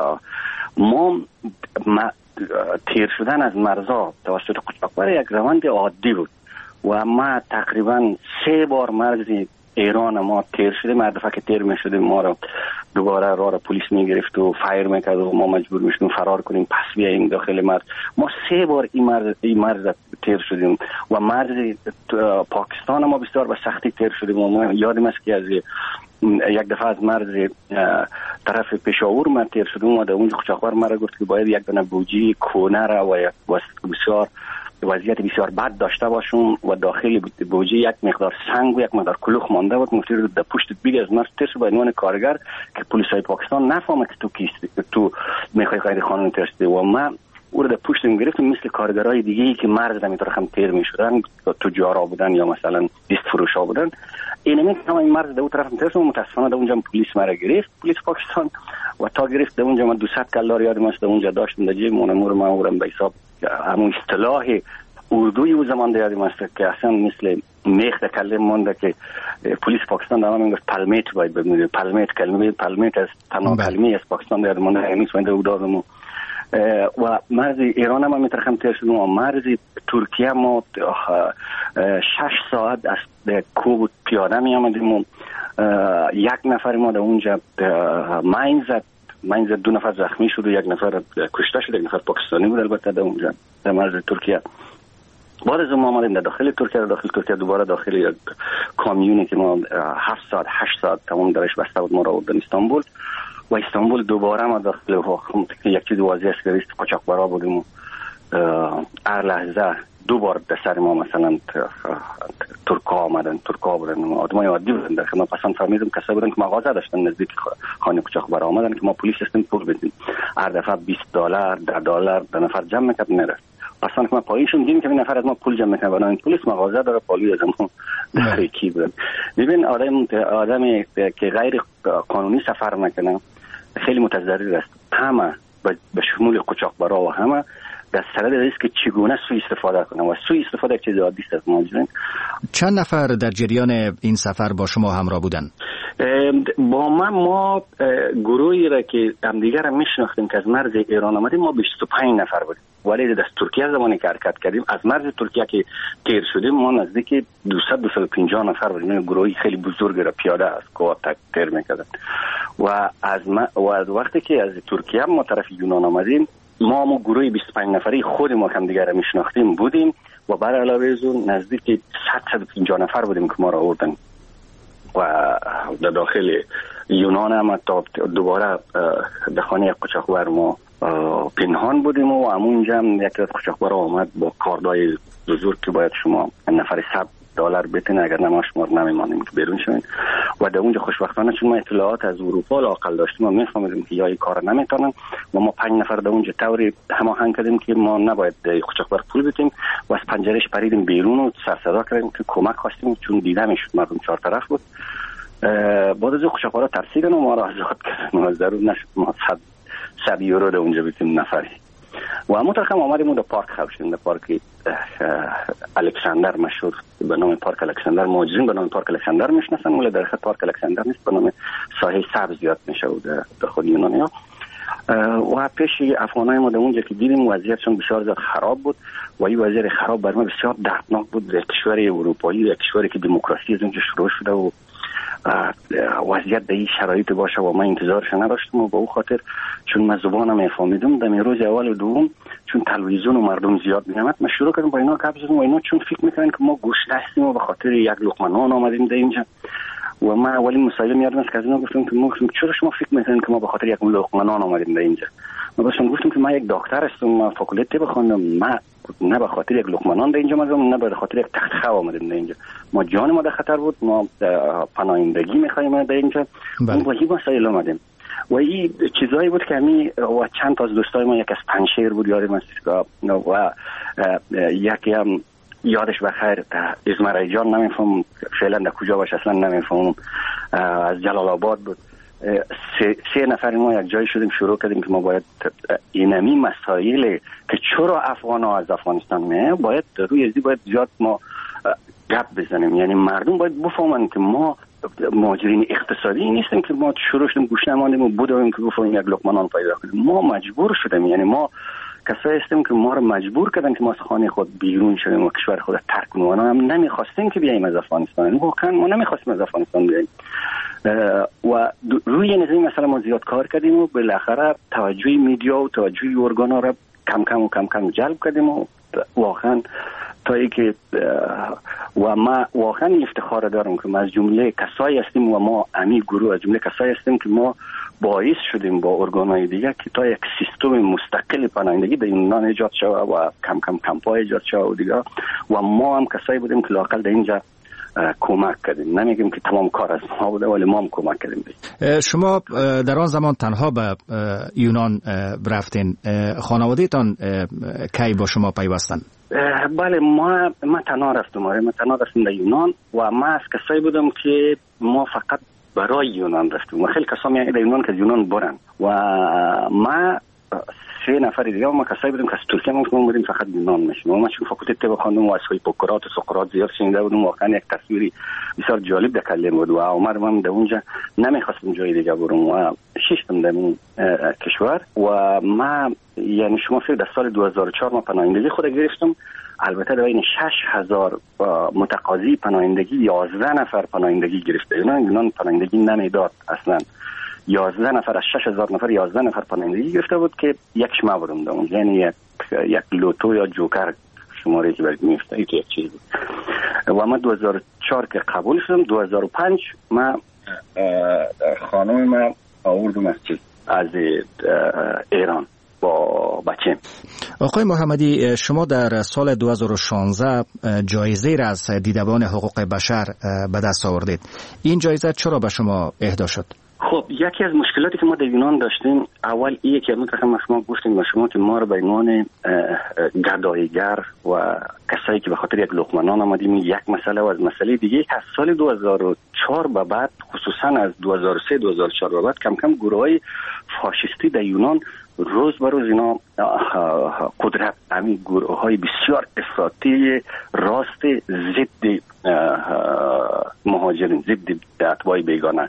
ما تیر شدن از مرزا توسط قاچاقبر یک روند عادی بود و ما تقریبا سه بار مرز ایران ما تیر شدیم. هر دفعه که تیر می شدیم ما را دوباره راه را پلیس می گرفت و فایر میکرد و ما مجبور می شدیم فرار کنیم پس بیاییم داخل مرز. ما سه بار این مرز این مرز تیر شدیم و مرز پاکستان ما بسیار به سختی تیر شدیم و ما یادم است که از یک دفعه از مرز طرف پشاور ما تیر شدیم و در اونجا قاچاقبر ما را گفت که باید یک دونه بوجی کونه را و بسیار وضعیت بسیار بد داشته باشم و داخل بوجی یک مقدار سنگ و یک مقدار کلوخ مانده بود. مفتی رو در پشت بیگ از مرز تیر شد به عنوان کارگر که پلیس های پاکستان نفهمه که تو کیستی، تو میخوای غیر قانونی تیر شدی و ما او رو در پشت گرفتیم مثل کارگرای دیگه ای که مرز در میتونه هم تیر میشدن، تجارا بودن یا مثلا دیست فروشا بودن. اینمی که این مرز در اون طرف تیر شد. متاسفانه در اونجا پلیس ما را گرفت، پلیس پاکستان، و تا گرفت در اونجا من دویست کلار یادم است در اونجا داشتم در جیب مونمور ما اورم به حساب همون اصطلاح اردوی او زمان در یادم است که اصلا مثل میخ در کلم مونده که پلیس پاکستان در همین گفت پلمیت باید ببینید. پلمیت کلمه پلمیت از تنها کلمه از پاکستان در مونده همین سوینده او دادم و مرز ایران هم میترخم تیر شدیم و مرز ترکیه ما شش ساعت از کوب پیاده می آمدیم و یک نفر ما در اونجا ماین زد ماین زد دو نفر زخمی شد و یک نفر کشته شد، یک نفر پاکستانی بود البته در اونجا در مرز ترکیه. بعد از ما آمدیم در داخل ترکیه، در داخل ترکیه دوباره داخل یک کامیونی که ما هفت ساعت هشت ساعت تمام درش بسته بود ما را آوردن استانبول و استانبول دوباره ما داخل یک چیز واضح است که قاچاقبرا بودیم و هر لحظه دو بار در سر ما مثلا ترکا آمدن، ترکا بودن، آدمای عادی بودن. در خدمت پسند فهمیدم کسایی بودن که مغازه داشتن نزدیک خانه قاچاقبرا آمدن که ما پلیس هستیم پول بدیم. هر دفعه بیست دلار ده دلار در نفر جمع میکرد میرفت. پسند که ما پایینشون دیدیم که این نفر از ما پول جمع میکنه بنابراین پلیس مغازه داره پالی از ما در یکی بودن. ببین آدم آدمی که غیر قانونی سفر میکنه خیلی متضرر است. همه به شمول قاچاقبرا و همه در صدد است که چگونه سوء استفاده کنه و سوء استفاده چیز عادی است از ماجرا. چند نفر در جریان این سفر با شما همراه بودن؟ با ما ما گروهی را که همدیگر را میشناختیم که از مرز ایران آمدیم ما بیست و پنج نفر بودیم، ولی از ترکیه زمانی که حرکت کردیم از مرز ترکیه که تیر شدیم ما نزدیک دویست دویست و پنجاه نفر بودیم. گروهی خیلی بزرگی را پیاده از کوه تیر میکردن و از ما و از وقتی که از ترکیه ما طرف یونان آمدیم ما ما گروهی بیست و پنج نفری خود ما هم دیگر را میشناختیم بودیم و بر علاوه از اون نزدیک صد و پنجاه نفر بودیم که ما را آوردن و در داخل یونان هم تا دوباره در خانه قاچاقبر ما پنهان بودیم و همونجا هم یک از قاچاقبر آمد با کاردای بزرگ که باید شما نفر صد دلار بتین اگر نما شما نمیمانیم که بیرون شوین و در اونجا خوشبختانه چون ما اطلاعات از اروپا لااقل داشتیم و میفهمیدیم که یا این کار نمیتونن و ما پنج نفر در اونجا طوری هماهنگ کردیم که ما نباید قاچاقبر پول بدیم و از پنجرهش پریدیم بیرون و سر صدا کردیم که کمک خواستیم چون دیده میشد مردم چهار طرف بود. بعد از قاچاقبرا ترسیدن و ما را آزاد کردن و ضرور نشد ما صد صد یورو در اونجا بدیم نفری و همون طرف آمدیم در پارک خوشیم، در پارک الکساندر مشهور به نام پارک الکساندر. مهاجرین به نام پارک الکساندر میشناسن ولی در حقیقت پارک الکساندر نیست، به نام ساحه سبز یاد میشه در خود یونانیا. و پیش افغانای ما در اونجا که دیدیم وضعیتشون بسیار زیاد خراب بود و این وضعیت خراب بر ما بسیار دردناک بود. در کشور اروپایی، در کشوری که دموکراسی از اونجا شروع شده و وضعیت در این شرایط باشه و من انتظارش نداشتم و با او خاطر چون من زبانم میفهمیدم در روز اول و دوم چون تلویزیون و مردم زیاد میامد من شروع کردم با اینا گپ زدم و اینا چون فکر میکنن که ما گوشت هستیم و به خاطر یک لقمه نان آمدیم در اینجا و من اولین مسائل میادم است که از اینا گفتم که ما چرا شما فکر میکنین که ما به خاطر یک لقمه نان آمدیم در اینجا ما بهشون گفتم که من یک دکتر هستم، ما فاکولته بخوندم، ما نه به خاطر یک لقمه نان در اینجا آمدم، نه به خاطر یک تخت خواب آمدیم در اینجا. ما جان ما در خطر بود، ما پناهندگی می‌خوایم در اینجا. ما با این مسائل آمدیم و این چیزایی بود که همین و چند تا از دوستای ما، یک از پنشیر بود یادم است و یکی هم یادش بخیر ازمرای جان، نمیفهم فعلا در کجا باشه اصلا نمیفهم، از جلال آباد بود. سه, سه نفر ما یک جای شدیم شروع کردیم که ما باید اینمی مسائل که چرا افغان ها از افغانستان میه باید روی ازی باید زیاد ما گپ بزنیم. یعنی مردم باید بفهمن که ما مهاجرین اقتصادی نیستیم که ما شروع شدیم گوش نماندیم و بودیم که بفهمیم یک لقمه نان پیدا کنیم. ما مجبور شدیم، یعنی ما کسایی هستیم که ما رو مجبور کردن که ما از خانه خود بیرون شدیم و کشور خود ترک کنیم. ما هم نمیخواستیم که بیاییم از افغانستان، واقعا ما نمیخواستیم از افغانستان بیاییم و روی نظام مثلا ما زیاد کار کردیم و بالاخره توجه میدیا و توجه ارگانا را کم کم و کم کم جلب کردیم و واقعا تا ای که و ما واقعا افتخار دارم که ما از جمله کسایی هستیم و ما امی گروه از جمله کسایی هستیم که ما باعث شدیم با ارگانهای دیگه که تا یک سیستم مستقل پناهندگی در یونان ایجاد شود و کم کم کمپای ایجاد شود و دیگه و ما هم کسایی بودیم که لااقل در اینجا کمک کردیم. نمیگیم که تمام کار از ما بوده ولی ما هم کمک کردیم. شما در آن زمان تنها به یونان رفتین، خانواده‌تان کی با شما پیوستن؟ بله ما ما تنها رفتم، ما تنها رفتم در یونان و ما از کسایی بودم که ما فقط برای یونان رفتیم و خیلی کسا میگن در یونان که یونان برن و ما سه نفر دیگه ما کسایی بودیم که از ترکیه ما بودیم فقط یونان میشیم و ما چون فاکولته طب خواندم و از هیپوکرات و سقراط زیاد شنیده بودم، واقعا یک تصویری بسیار جالب در کلم بود و اومدم من در اونجا نمیخواستم جای دیگه برم و شیشتم در این کشور و ما یعنی شما فکر در سال دو هزار و چهار ما پناهندگی خود گرفتم. البته در بین شش هزار متقاضی پناهندگی یازده نفر پناهندگی گرفته. یونان یونان پناهندگی نمیداد اصلا. یازده نفر از شش هزار نفر یازده نفر پناهندگی گرفته بود که یکش ما بودم در اون، یعنی یک یک لوتو یا جوکر شماره که برای میفته این یک چیز بود. و ما دو هزار و چهار که قبول شدم، دو هزار و پنج ما خانم ما آوردم از چیز از ایران با بچه. آقای محمدی، شما در سال دو هزار و شانزده جایزه را از دیدبان حقوق بشر به دست آوردید. این جایزه چرا به شما اهدا شد؟ خب یکی از مشکلاتی که ما در یونان داشتیم اول اینه که متأخرا شما گفتیم به شما که ما رو به عنوان گداییگر و کسایی که به خاطر یک لقمه نان آمدیم یک مسئله و از مسئله دیگه از سال دو هزار و چهار به بعد، خصوصا از دو هزار و سه دو هزار و چهار به بعد کم کم گروه‌های فاشیستی در یونان روز به روز اینا قدرت همین گروه های بسیار افراطی راست ضد مهاجرین، ضد اتباع بیگانه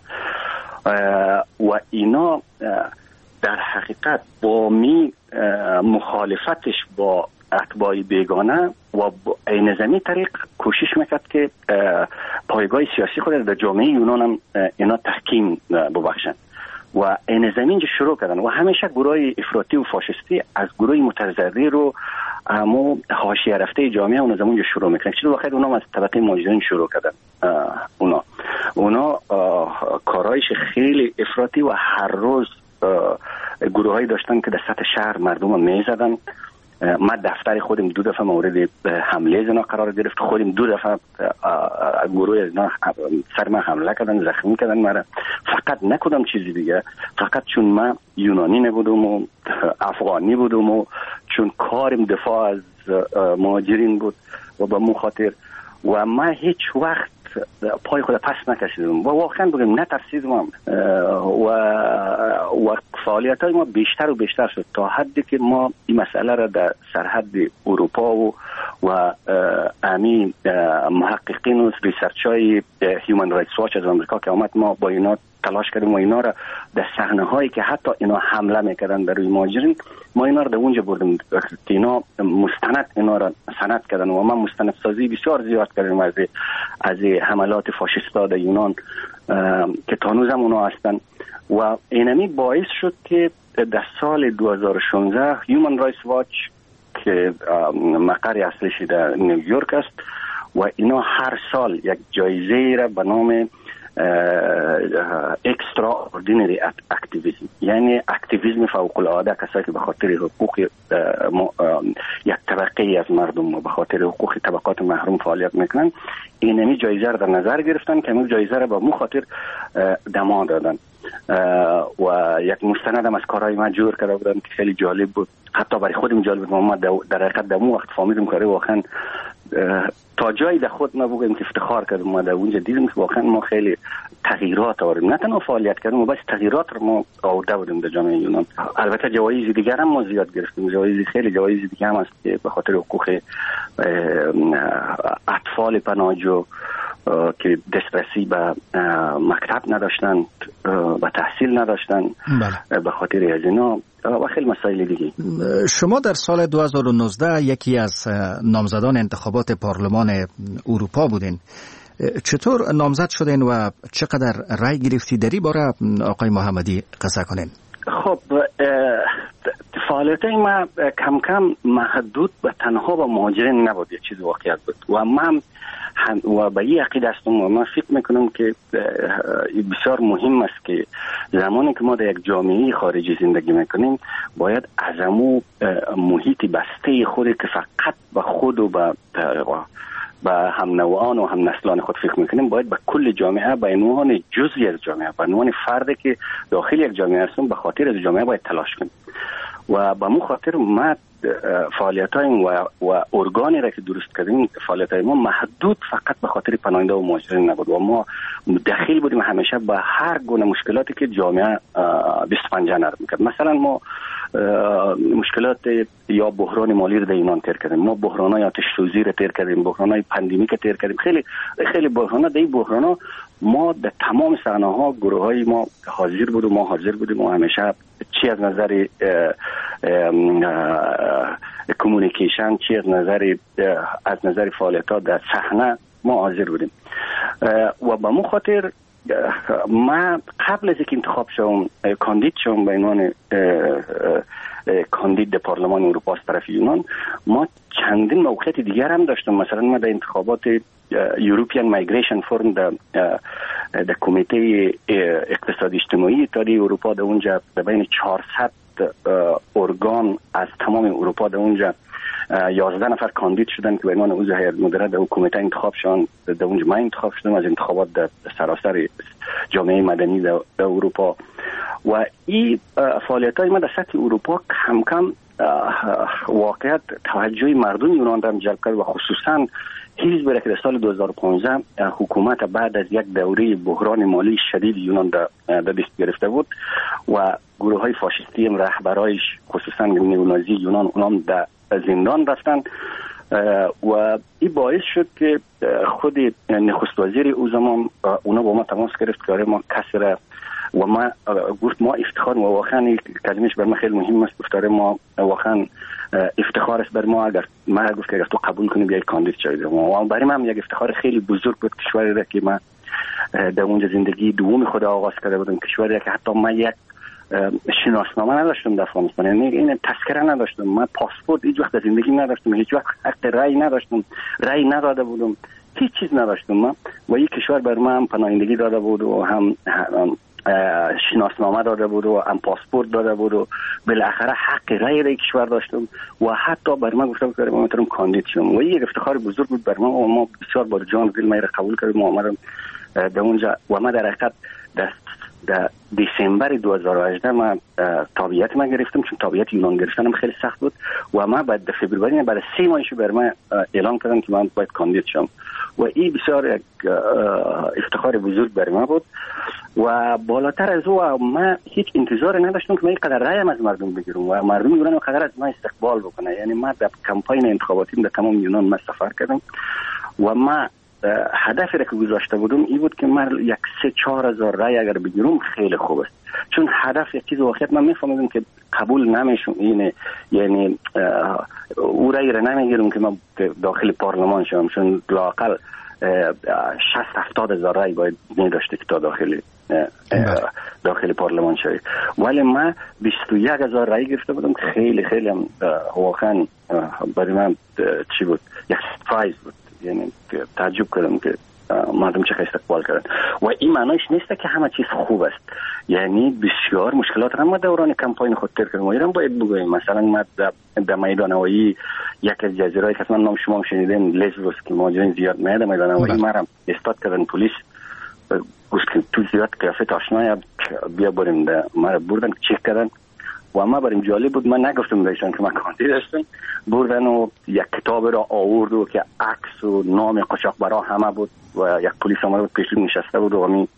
و اینا در حقیقت با می مخالفتش با اتباع بیگانه و این زمین طریق کوشش میکرد که پایگاه سیاسی خود در جامعه یونان هم اینا تحکیم ببخشن و این زمین شروع کردن و همیشه گروه افراطی و فاشیستی از گروه متضرر رو همو حاشیه رفته جامعه اون زمان شروع میکنن. چون واقعا اونا از طبقه مهاجرین شروع کردن. اونا اونا کارایش خیلی افراطی و هر روز گروهایی داشتن که در سطح شهر مردم میزدن. ما دفتر خودم دو دفعه مورد حمله زنا قرار گرفت، خودم دو دفعه گروه زنا سر من حمله کردن، زخمی کردن مرا. فقط نکردم چیزی دیگه، فقط چون من یونانی نبودم و افغانی بودم و چون کارم دفاع از مهاجرین بود و به مو خاطر و ما هیچ وقت پای خود پس نکشیدم و واقعا بگم نترسیدم و و فعالیت های ما بیشتر و بیشتر شد تا حدی که ما این مسئله را در سرحد اروپا و و امی محققین و ریسرچ های هیومن رایتس واچ از آمریکا که آمد ما با اینا تلاش کردیم و اینا را در صحنه هایی که حتی اینا حمله میکردن بر روی مهاجرین ما اینا را در اونجا بردیم که اینا مستند اینا را سند کردن و ما مستند سازی بسیار زیاد کردیم از از حملات فاشیستا در یونان که تا هنوز هم اونا هستن و اینمی باعث شد که در سال دو هزار و شانزده هیومن رایتس واچ که مقر اصلیش در نیویورک است و اینا هر سال یک جایزه را به نام اکسترا اوردینری اکتیویسم، یعنی اکتیویسم فوق العاده، کسایی که به خاطر حقوق یک طبقه از مردم و به خاطر حقوق طبقات محروم فعالیت میکنن، اینمی جایزه را در نظر گرفتن که همین جایزه را به مو خاطر دما دادن. و یک مستند هم از کارهای من جور کرده بودن که خیلی جالب بود، حتی برای خودم جالب بود. ما در حقیقت دمو وقت فهمیدم کاری واقعا تا جایی در خود ما بگیم که افتخار کردم. ما در اونجا دیدیم که واقعا ما خیلی تغییرات آوردیم، نه تنها فعالیت کردیم و بس تغییرات رو ما آورده بودیم در جامعه یونان. البته جوایز دیگر هم ما زیاد گرفتیم، جوایز خیلی جوایز دیگه هم هست که به خاطر حقوق اطفال پناهجو که دسترسی به مکتب نداشتن، به تحصیل نداشتن، بله. به خاطر از اینا و خیلی مسائل دیگه. شما در سال دو هزار و نوزده یکی از نامزدان انتخابات پارلمان اروپا بودین. چطور نامزد شدین و چقدر رای گرفتی؟ دری باره آقای محمدی قصه کنین. خب فعالیت ما کم کم محدود به تنها به مهاجرین نبود، یک چیز واقعیت بود و من و به این عقیده هستم و من فکر میکنم که بسیار مهم است که زمانی که ما در یک جامعه خارجی زندگی میکنیم باید از امو محیط بسته خود که فقط به خود و به به هم نوعان و هم نسلان خود فکر میکنیم، باید به کل جامعه، به عنوان جزئی از جامعه، به عنوان فردی که داخل یک جامعه هستم، به خاطر از جامعه باید تلاش کنیم. و به مو خاطر ما فعالیت‌های و و ارگانی را که درست کردیم، فعالیت‌های ما محدود فقط به خاطر پناهنده و مهاجرین نبود و ما دخیل بودیم همیشه به هر گونه مشکلاتی که جامعه بیست و پنج نرم می‌کرد. مثلا ما مشکلات یا بحران مالی رو در ایران تیر کردیم، ما بحران‌های آتش سوزی رو تیر کردیم، بحران‌های پاندمیک رو تیر کردیم، خیلی خیلی بحران‌ها. در این بحران‌ها ما در تمام صحنه‌ها گروه‌های ما حاضر بود و ما حاضر بودیم و همیشه چی از نظر کمیونیکیشن، چی از نظر از نظر فعالیت‌ها در صحنه ما حاضر بودیم. و به مو خاطر ما قبل از اینکه انتخاب شوم کاندید شوم به عنوان کاندید در پارلمان اروپا از طرف یونان، ما چندین موقعیت دیگر هم داشتم. مثلا ما در انتخابات یوروپیان مایگریشن فورم در در کمیته اقتصادی اجتماعی اتحادیه اروپا، در اونجا در بین چهارصد ارگان از تمام اروپا در اونجا یازده نفر کاندید شدن که به عنوان عضو هیئت مدیره در کمیته انتخاب شدن. در اونجا من انتخاب شدم از انتخابات در سراسر جامعه مدنی در اروپا. و این فعالیت‌های ما در سطح اروپا کم کم واقعیت توجه مردم یونان را جلب کرد و خصوصا حزب را که در سال دو هزار و پانزده حکومت بعد از یک دوره بحران مالی شدید یونان در دست گرفته بود و گروه های فاشیستی هم رهبرایش خصوصا نیونازی یونان اونام در زندان رفتن و این باعث شد که خود نخست وزیر او زمان اونا با ما تماس گرفت که ما کسی را و ما گفت ما افتخار و واقعا کلمش بر ما خیلی مهم است. گفتاره ما واقعا افتخار است بر ما اگر ما گفت که اگر تو قبول کنی بیای کاندید شوی. و برای من یک افتخار خیلی بزرگ بود، کشوری را که من در اونجا زندگی دوم خود آغاز کرده بودم، کشوری را که حتی ما یک شناسنامه نداشتم در افغانستان، یعنی این تذکره نداشتم، من پاسپورت هیچ وقت زندگی نداشتم، هیچ وقت حق رأی نداشتم، رأی نداده بودم، هیچ چیز نداشتم من. و این کشور بر من هم پناهندگی داده بود و هم شناسنامه داده بود و هم پاسپورت داده بود و بالاخره حق رأی در کشور داشتم و حتی بر من گفتم که من میتونم کاندید شم و این یک افتخار بزرگ بود بر من و ما بسیار با جان دل ما را قبول کردیم و آمدم در اونجا. و ما در حقیقت در دسامبر دو هزار و هجده ما تابعیت ما گرفتم، چون تابعیت یونان گرفتنم خیلی سخت بود و ما بعد فوریه بعد سه ماهش بر من اعلام کردن که من باید کاندید شم و این بسیار یک افتخار بزرگ بر ما بود. و بالاتر از او ما هیچ انتظار نداشتم که من اینقدر رأیم از مردم بگیرم و مردم یونان اینقدر از من استقبال بکنه. یعنی ما در کمپاین انتخاباتی در تمام یونان ما سفر کردم و ما هدفی را که گذاشته بودم این بود که من یک سه چهار هزار رای اگر بگیرم خیلی خوب است، چون هدف یک چیز واقعیت من میفهمیدم که قبول نمیشم، اینه یعنی او رای را نمیگیرم که من داخل پارلمان شوم، چون لااقل شصت هفتاد هزار رای باید میداشته که تا داخل داخل پارلمان شوی. ولی من بیست و یک هزار رای گرفته بودم، خیلی خیلی واقعا برای من چی بود، یک سورپرایز بود، یعنی تعجب کردم که مردم چه استقبال کردن. و این معنیش نیست که همه چیز خوب است، یعنی بسیار مشکلات هم ما دوران کمپاین خود تر کردیم. ما باید بگوییم مثلا ما در میدان هوایی یک از جزیره‌ای که اصلا نام شما هم شنیدین، لزبوس، که مهاجرین زیاد میاد میدان هوایی ما را استاد کردن پلیس، گفت که تو زیاد قیافه آشنای بیا بریم ده، ما را بردن چک کردن و ما بریم جالب بود، من نگفتم بهشون که من کانتی داشتم، بردن و یک کتاب را آورد و که عکس و نام قاچاقبرا همه بود و یک پلیس آمده بود پیش نشسته بود و همین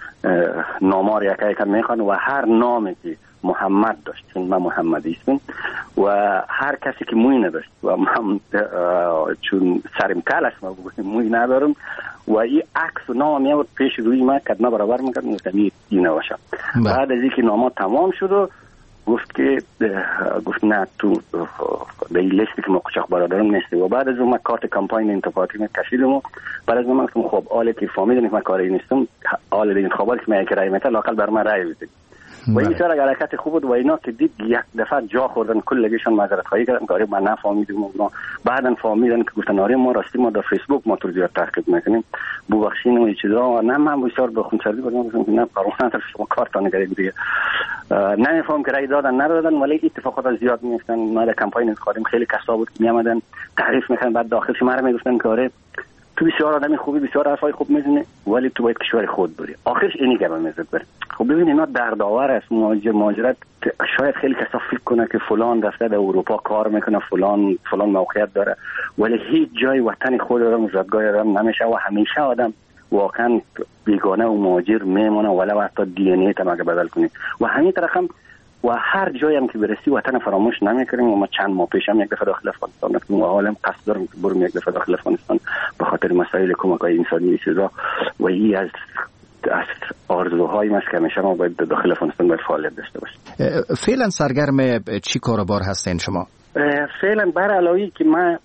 نامار یک یک میخوان و هر نامی که محمد داشت، چون من محمدی هستم، و هر کسی که موی نداشت و من چون سرم کل است ما موی ندارم و این عکس و نام میاد پیش روی من کدنا برابر میکرد مستمی این نوشم. بعد از اینکه نامات تمام شد و گفت که گفت نه تو به این لیستی که ما قاچاق برادرم نیستی و بعد از اون من کارت کمپاین انتخاباتی من کشیدم و بعد از اون من گفتم خب آله که فهمیدن که من کاری نیستم، آله دیگه انتخاباتی که من یک رای میتل لاقل بر من رای بدید و این بسیار حرکت خوب بود و اینا که دید یک دفعه جا خوردن کلگیشون معذرت خواهی کردن که من نفهمیدم و بعدن فهمیدن که گفتن آره ما راستی ما در فیسبوک ما تو زیاد تحقیق میکنیم ببخشین و این چیزا و نه من بسیار بخونسردی بودم گفتم نه قانون در شما کارت نگیرید دیگه نمیفهم که رای دادن ندادن ولی اتفاقات زیاد میفتن. ما در کمپاین انتخابی خیلی کسا بود می اومدن تعریف میکنن بعد داخلش ما رو میگفتن که آره تو بسیار آدمی خوبی بسیار حرفای خوب میزنی ولی تو باید کشور خود بری. آخرش اینی گپ میزد بره. خب ببین اینا دردآور است. مهاجر مهاجرت شاید خیلی کسا فکر کنه که فلان رفته در اروپا کار میکنه فلان فلان موقعیت داره ولی هیچ جای وطن خود رو زادگاه رو نمیشه و همیشه آدم واقعا بیگانه و مهاجر میمونه ولو حتی دی ان ای تا مگه بدل کنی و همین طرف هم و هر جایی هم که برسی وطن فراموش نمیکنیم و ما چند ماه پیش هم یک دفعه داخل افغانستان رفتیم و حالا قصد دارم که برم یک دفعه داخل افغانستان به خاطر مسائل کمک‌های انسانی چیزا و این از از آرزوهای ما است که همیشه ما باید داخل افغانستان باید فعالیت داشته باشیم. فعلا سرگرم چی کاروبار هستین شما؟ فعلا بر علاوه که من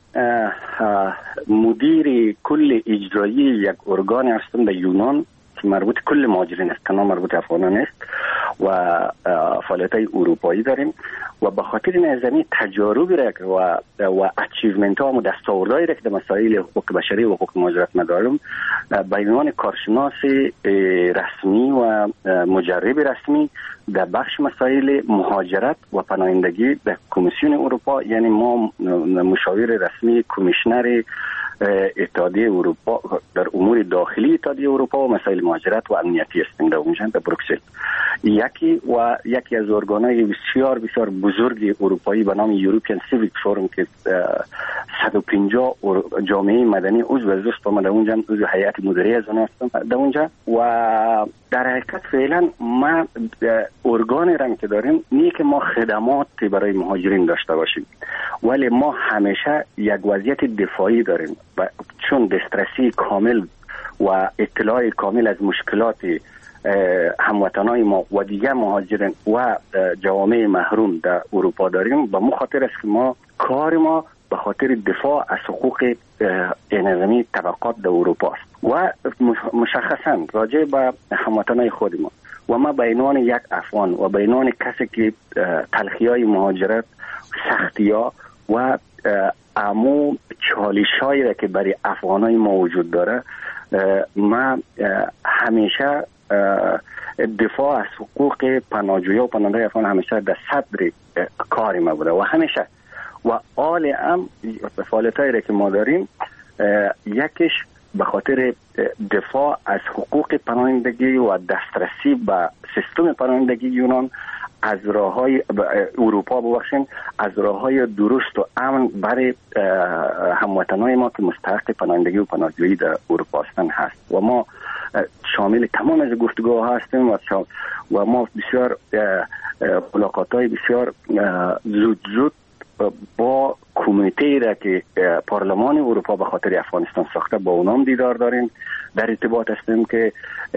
مدیر کل اجرایی یک ارگان هستم در یونان که مربوط کل مهاجرین است، تنها مربوط افغانان است و فعالیت‌های اروپایی داریم و به خاطر این زمین تجاربی را و و اچیومنت ها و دستاوردهایی را که در مسائل حقوق بشری و حقوق مهاجرت ندارم به عنوان کارشناس رسمی و مجرب رسمی در بخش مسائل مهاجرت و پناهندگی در کمیسیون اروپا، یعنی ما مشاور رسمی کمیشنر اتحادیه اروپا در امور داخلی اتحادیه اروپا و مسائل مهاجرت و امنیتی هستیم در اونجا در بروکسل. یکی و یکی از ارگان‌های بسیار بسیار بزرگ اروپایی به نام یوروپیان سیویک فورم که صد و پنجاه جامعه مدنی عضو از دوست آمده اونجا، عضو هیئت مدیره از اونها هستم در اونجا و در حقیقت فعلا ما ارگان رنگ که داریم نیه که ما خدمات برای مهاجرین داشته باشیم ولی ما همیشه یک وضعیت دفاعی داریم و چون دسترسی کامل و اطلاع کامل از مشکلات هموطنای ما و دیگه مهاجرین و جوامع محروم در اروپا داریم به مخاطر است که ما کار ما به خاطر دفاع از حقوق انظامی طبقات در اروپا است و مشخصا راجع به هموطنای خود ما و ما به عنوان یک افغان و به عنوان کسی که تلخی‌های مهاجرت سختی‌ها و امو چالش‌هایی را که برای افغانای ما وجود داره ما همیشه دفاع از حقوق پناهجویان و پناهنده افغان همیشه در صدر کار ما بوده و همیشه و آل هم فعالیتایی را که ما داریم یکیش به خاطر دفاع از حقوق پناهندگی و دسترسی به سیستم پناهندگی یونان از راههای اروپا ببخشین از راههای درست و امن برای هموطنای ما که مستحق پناهندگی و پناهجویی در اروپا هستند هست و ما شامل تمام از گفتگوها هستیم و و ما بسیار ملاقات‌های بسیار زود زود با کمیته را که پارلمان اروپا به خاطر افغانستان ساخته با اونام دیدار داریم، در ارتباط هستیم که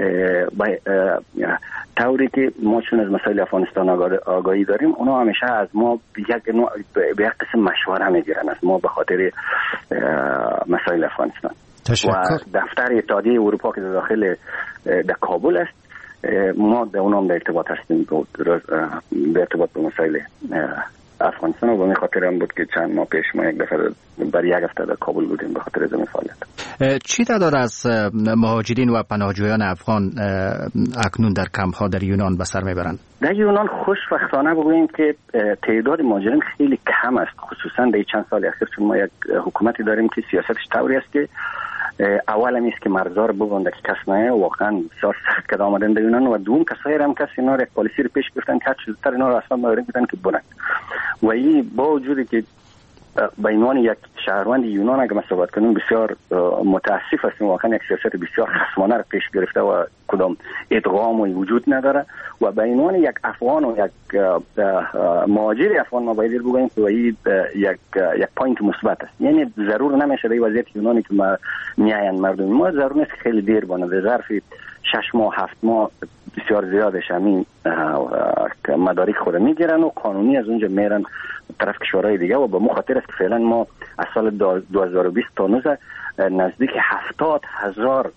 طوری که ما چون از مسائل افغانستان آگاهی داریم اونا همیشه از ما یک به یک قسم مشوره میگیرن از ما به خاطر مسائل افغانستان. تشکر. و دفتر اتحادیه اروپا که داخل در کابل است ما در اونام در ارتباط هستیم در ارتباط به مسائل افغانستان و به خاطر هم بود که چند ماه پیش ما یک دفعه برای یک هفته در کابل بودیم به خاطر زمین فعالیت. چی تعداد از مهاجرین و پناهجویان افغان اکنون در کمپ ها در یونان به سر میبرند؟ در یونان خوشبختانه بگوییم که تعداد مهاجرین خیلی کم است، خصوصا در چند سال اخیر، چون ما یک حکومتی داریم که سیاستش طوری است که اول هم است که مرزا رو ببنده که کس نه، واقعا بسیار سخت کده آمدن در یونان و دوم کسایی هم کسی اینا رو یک پالیسی رو پیش گرفتن که هر چیزتر اینا رو اصلا مورد بدن که بنند و این با وجودی که به عنوان یک شهروند یونان اگه ما صحبت کنیم بسیار متاسف هستیم، واقعا یک سیاست بسیار خصمانه رو پیش گرفته و کدام ادغام و وجود نداره و به عنوان یک افغان و یک مهاجر افغان ما باید بگوییم که این یک یک پوینت مثبت است. یعنی ضرور نمیشه در وضعیت یونانی که ما میاین مردم ما ضرور نیست خیلی دیر بانه، در ظرف شش ماه هفت ماه بسیار زیادش همین مدارک خود میگیرن و قانونی از اونجا میرن طرف کشورهای دیگه و به مخاطر است که فعلا ما از سال دو هزار و بیست تا نوزده نزدیک هفتاد هزار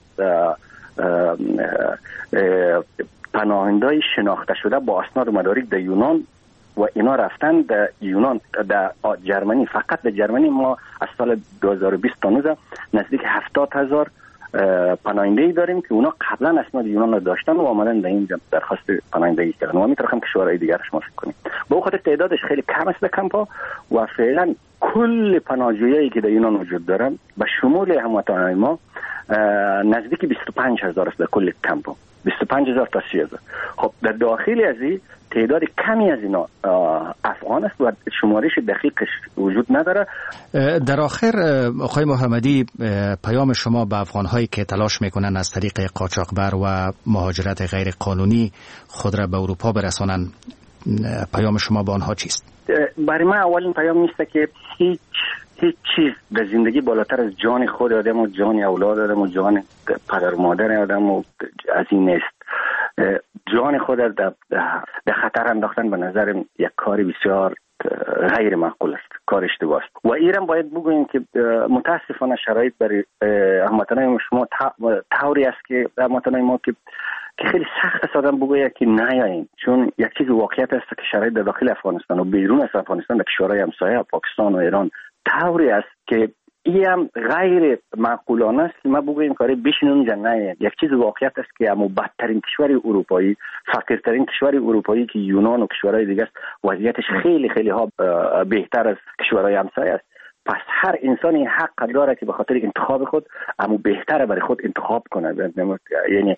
پناهنده‌ای شناخته شده با اسناد مدارک در یونان و اینا رفتن در یونان، در جرمنی، فقط در جرمنی ما از سال دو هزار و بیست تا نوزده نزدیک هفتاد هزار پناهنده‌ای داریم که اونا قبلا اسناد یونان رو داشتن و آمدن در اینجا درخواست پناهندگی کردن و میتونیم کشورهای دیگرش ما فکر کنیم. به خاطر تعدادش خیلی کم است در کمپا و فعلا کل پناهجویایی که در یونان وجود دارن به شمول هموطنان ما نزدیک بیست و پنج هزار است در کل کمپا، بیست و پنج هزار تا سی هزار. خب در داخلی از این تعداد کمی از اینا افغان است و شمارش دقیقش وجود نداره. در آخر آقای محمدی، پیام شما به افغان‌هایی که تلاش میکنن از طریق قاچاقبر و مهاجرت غیر قانونی خود را به اروپا برسانند، پیام شما به آنها چیست؟ برای من اولین پیام نیست که هیچ هیچ چیز در زندگی بالاتر از جان خود آدم و جان اولاد آدم و جان پدر و مادر آدم و از این نیست. جان خود در, در خطر انداختن به نظر یک کار بسیار غیر معقول است، کار اشتباه است و ایران باید بگوییم که متاسفانه شرایط برای هموطنان شما طوری است که هموطنان ما که که خیلی سخت است آدم بگوید که نیاییم، چون یک چیز واقعیت است که شرایط در داخل افغانستان و بیرون از افغانستان در کشورهای همسایه پاکستان و ایران طوری است که این هم غیر معقولانه است که ما بگوییم کاری بشین اونجا نه. یک چیز واقعیت است که اما بدترین کشور اروپایی، فقیرترین کشور اروپایی که یونان و کشورهای دیگه است، وضعیتش خیلی خیلی ها بهتر از کشورهای همسایه است. پس هر انسانی حق داره که به خاطر انتخاب خود اما بهتره برای خود انتخاب کنه، یعنی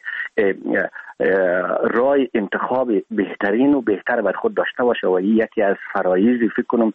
رای انتخاب بهترین و بهتر برای خود داشته باشه و یکی از فرایض فکر کنم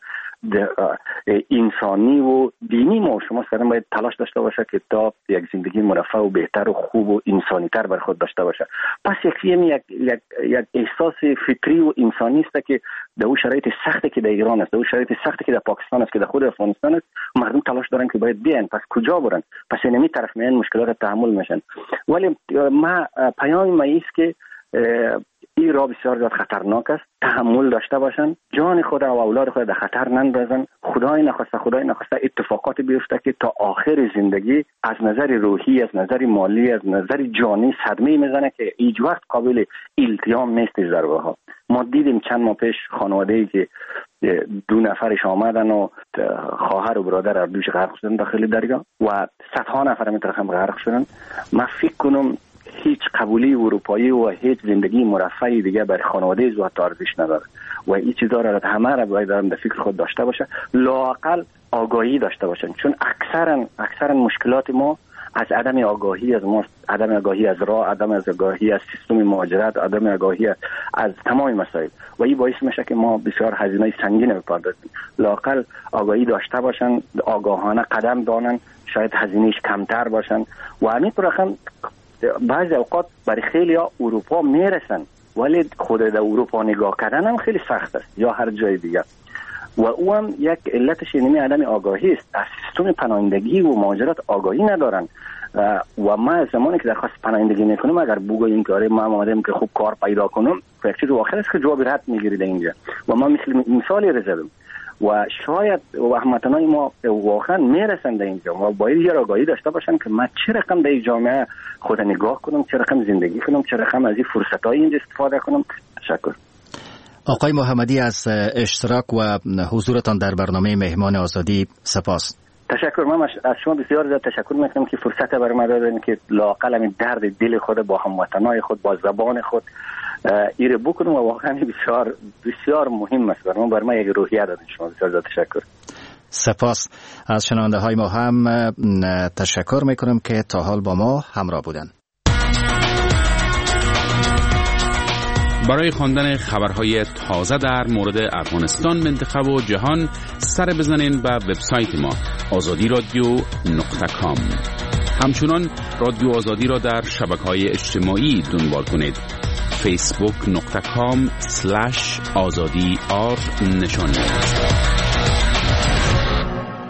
انسانی و دینی ما شما سرم باید تلاش داشته باشه که تا یک زندگی مرفه و بهتر و خوب و انسانی تر برای خود داشته باشه. پس یک یک یک یک احساس فطری و انسانی است که در اون شرایط سختی که در ایران است، در اون شرایط سختی که در پاکستان است، که در خود افغانستان است، مردم تلاش دارن که باید بیان. پس کجا برن؟ پس اینمی طرف میان مشکلات تحمل میشن. ولی ما پیام ما است که این را بسیار زیاد خطرناک است، تحمل داشته باشن، جان خود و اولاد خود در خطر نندازن. خدای نخواسته خدای نخواسته اتفاقات بیفته که تا آخر زندگی از نظر روحی، از نظر مالی، از نظر جانی صدمه میزنه که هیچ وقت قابل التیام نیست. ضربه ها ما دیدیم چند ماه پیش خانواده‌ای که دو نفرش آمدن و خواهر و برادر هر دوش غرق شدن داخل دریا و صدها نفر میترخم غرق شدن. من فکر کنم هیچ قبولی اروپایی و هیچ زندگی مرفعی دیگه برای خانواده زوات ارزش نداره و این چیزا را همه را باید در فکر خود داشته باشه، لااقل آگاهی داشته باشن، چون اکثرا اکثرا مشکلات ما از عدم آگاهی از ما، عدم آگاهی از راه، عدم از آگاهی از سیستم مهاجرت، عدم آگاهی از تمام مسائل و این باعث میشه که ما بسیار هزینه سنگین بپردازیم. لااقل آگاهی داشته باشن، آگاهانه قدم دانن، شاید هزینهش کمتر باشن و همین طور بعضی اوقات برای خیلی ها اروپا میرسن ولی خود در اروپا نگاه کردن هم خیلی سخت است یا هر جای دیگه و او هم یک علتش اینمی عدم آگاهی است. از سیستم پناهندگی و مهاجرت آگاهی ندارن و ما زمانی که درخواست پناهندگی میکنیم اگر بگوییم که آره ما آمدیم که خوب کار پیدا کنم، یک چیز واقعا است که جواب رد میگیرید اینجا و ما مثل مثالی رو زدم و شاید و هموطنان ما واقعا میرسن در اینجا و باید یه آگاهی داشته باشن که من چه رقم در این جامعه خود نگاه کنم، چه رقم زندگی کنم، چه رقم از این فرصت‌های اینجا استفاده کنم. تشکر. آقای محمدی از اشتراک و حضورتان در برنامه مهمان آزادی سپاس. تشکر. من از شما بسیار زیاد تشکر میکنم که فرصت برای من دادین که لااقل همین درد دل خود با هموطنای خود با زبان خود ایره بکنم و واقعا بسیار بسیار مهم است برای من. برای من یک روحیه دادین شما. بسیار زیاد تشکر. سپاس. از شنونده های ما هم تشکر میکنم که تا حال با ما همراه بودند. برای خواندن خبرهای تازه در مورد افغانستان، منطقه و جهان سر بزنین به وبسایت ما آزادی رادیو نقطه کام. همچنان رادیو آزادی را در شبکه‌های اجتماعی دنبال کنید. فیسبوک نقطه کام سلش آزادی آر نشانی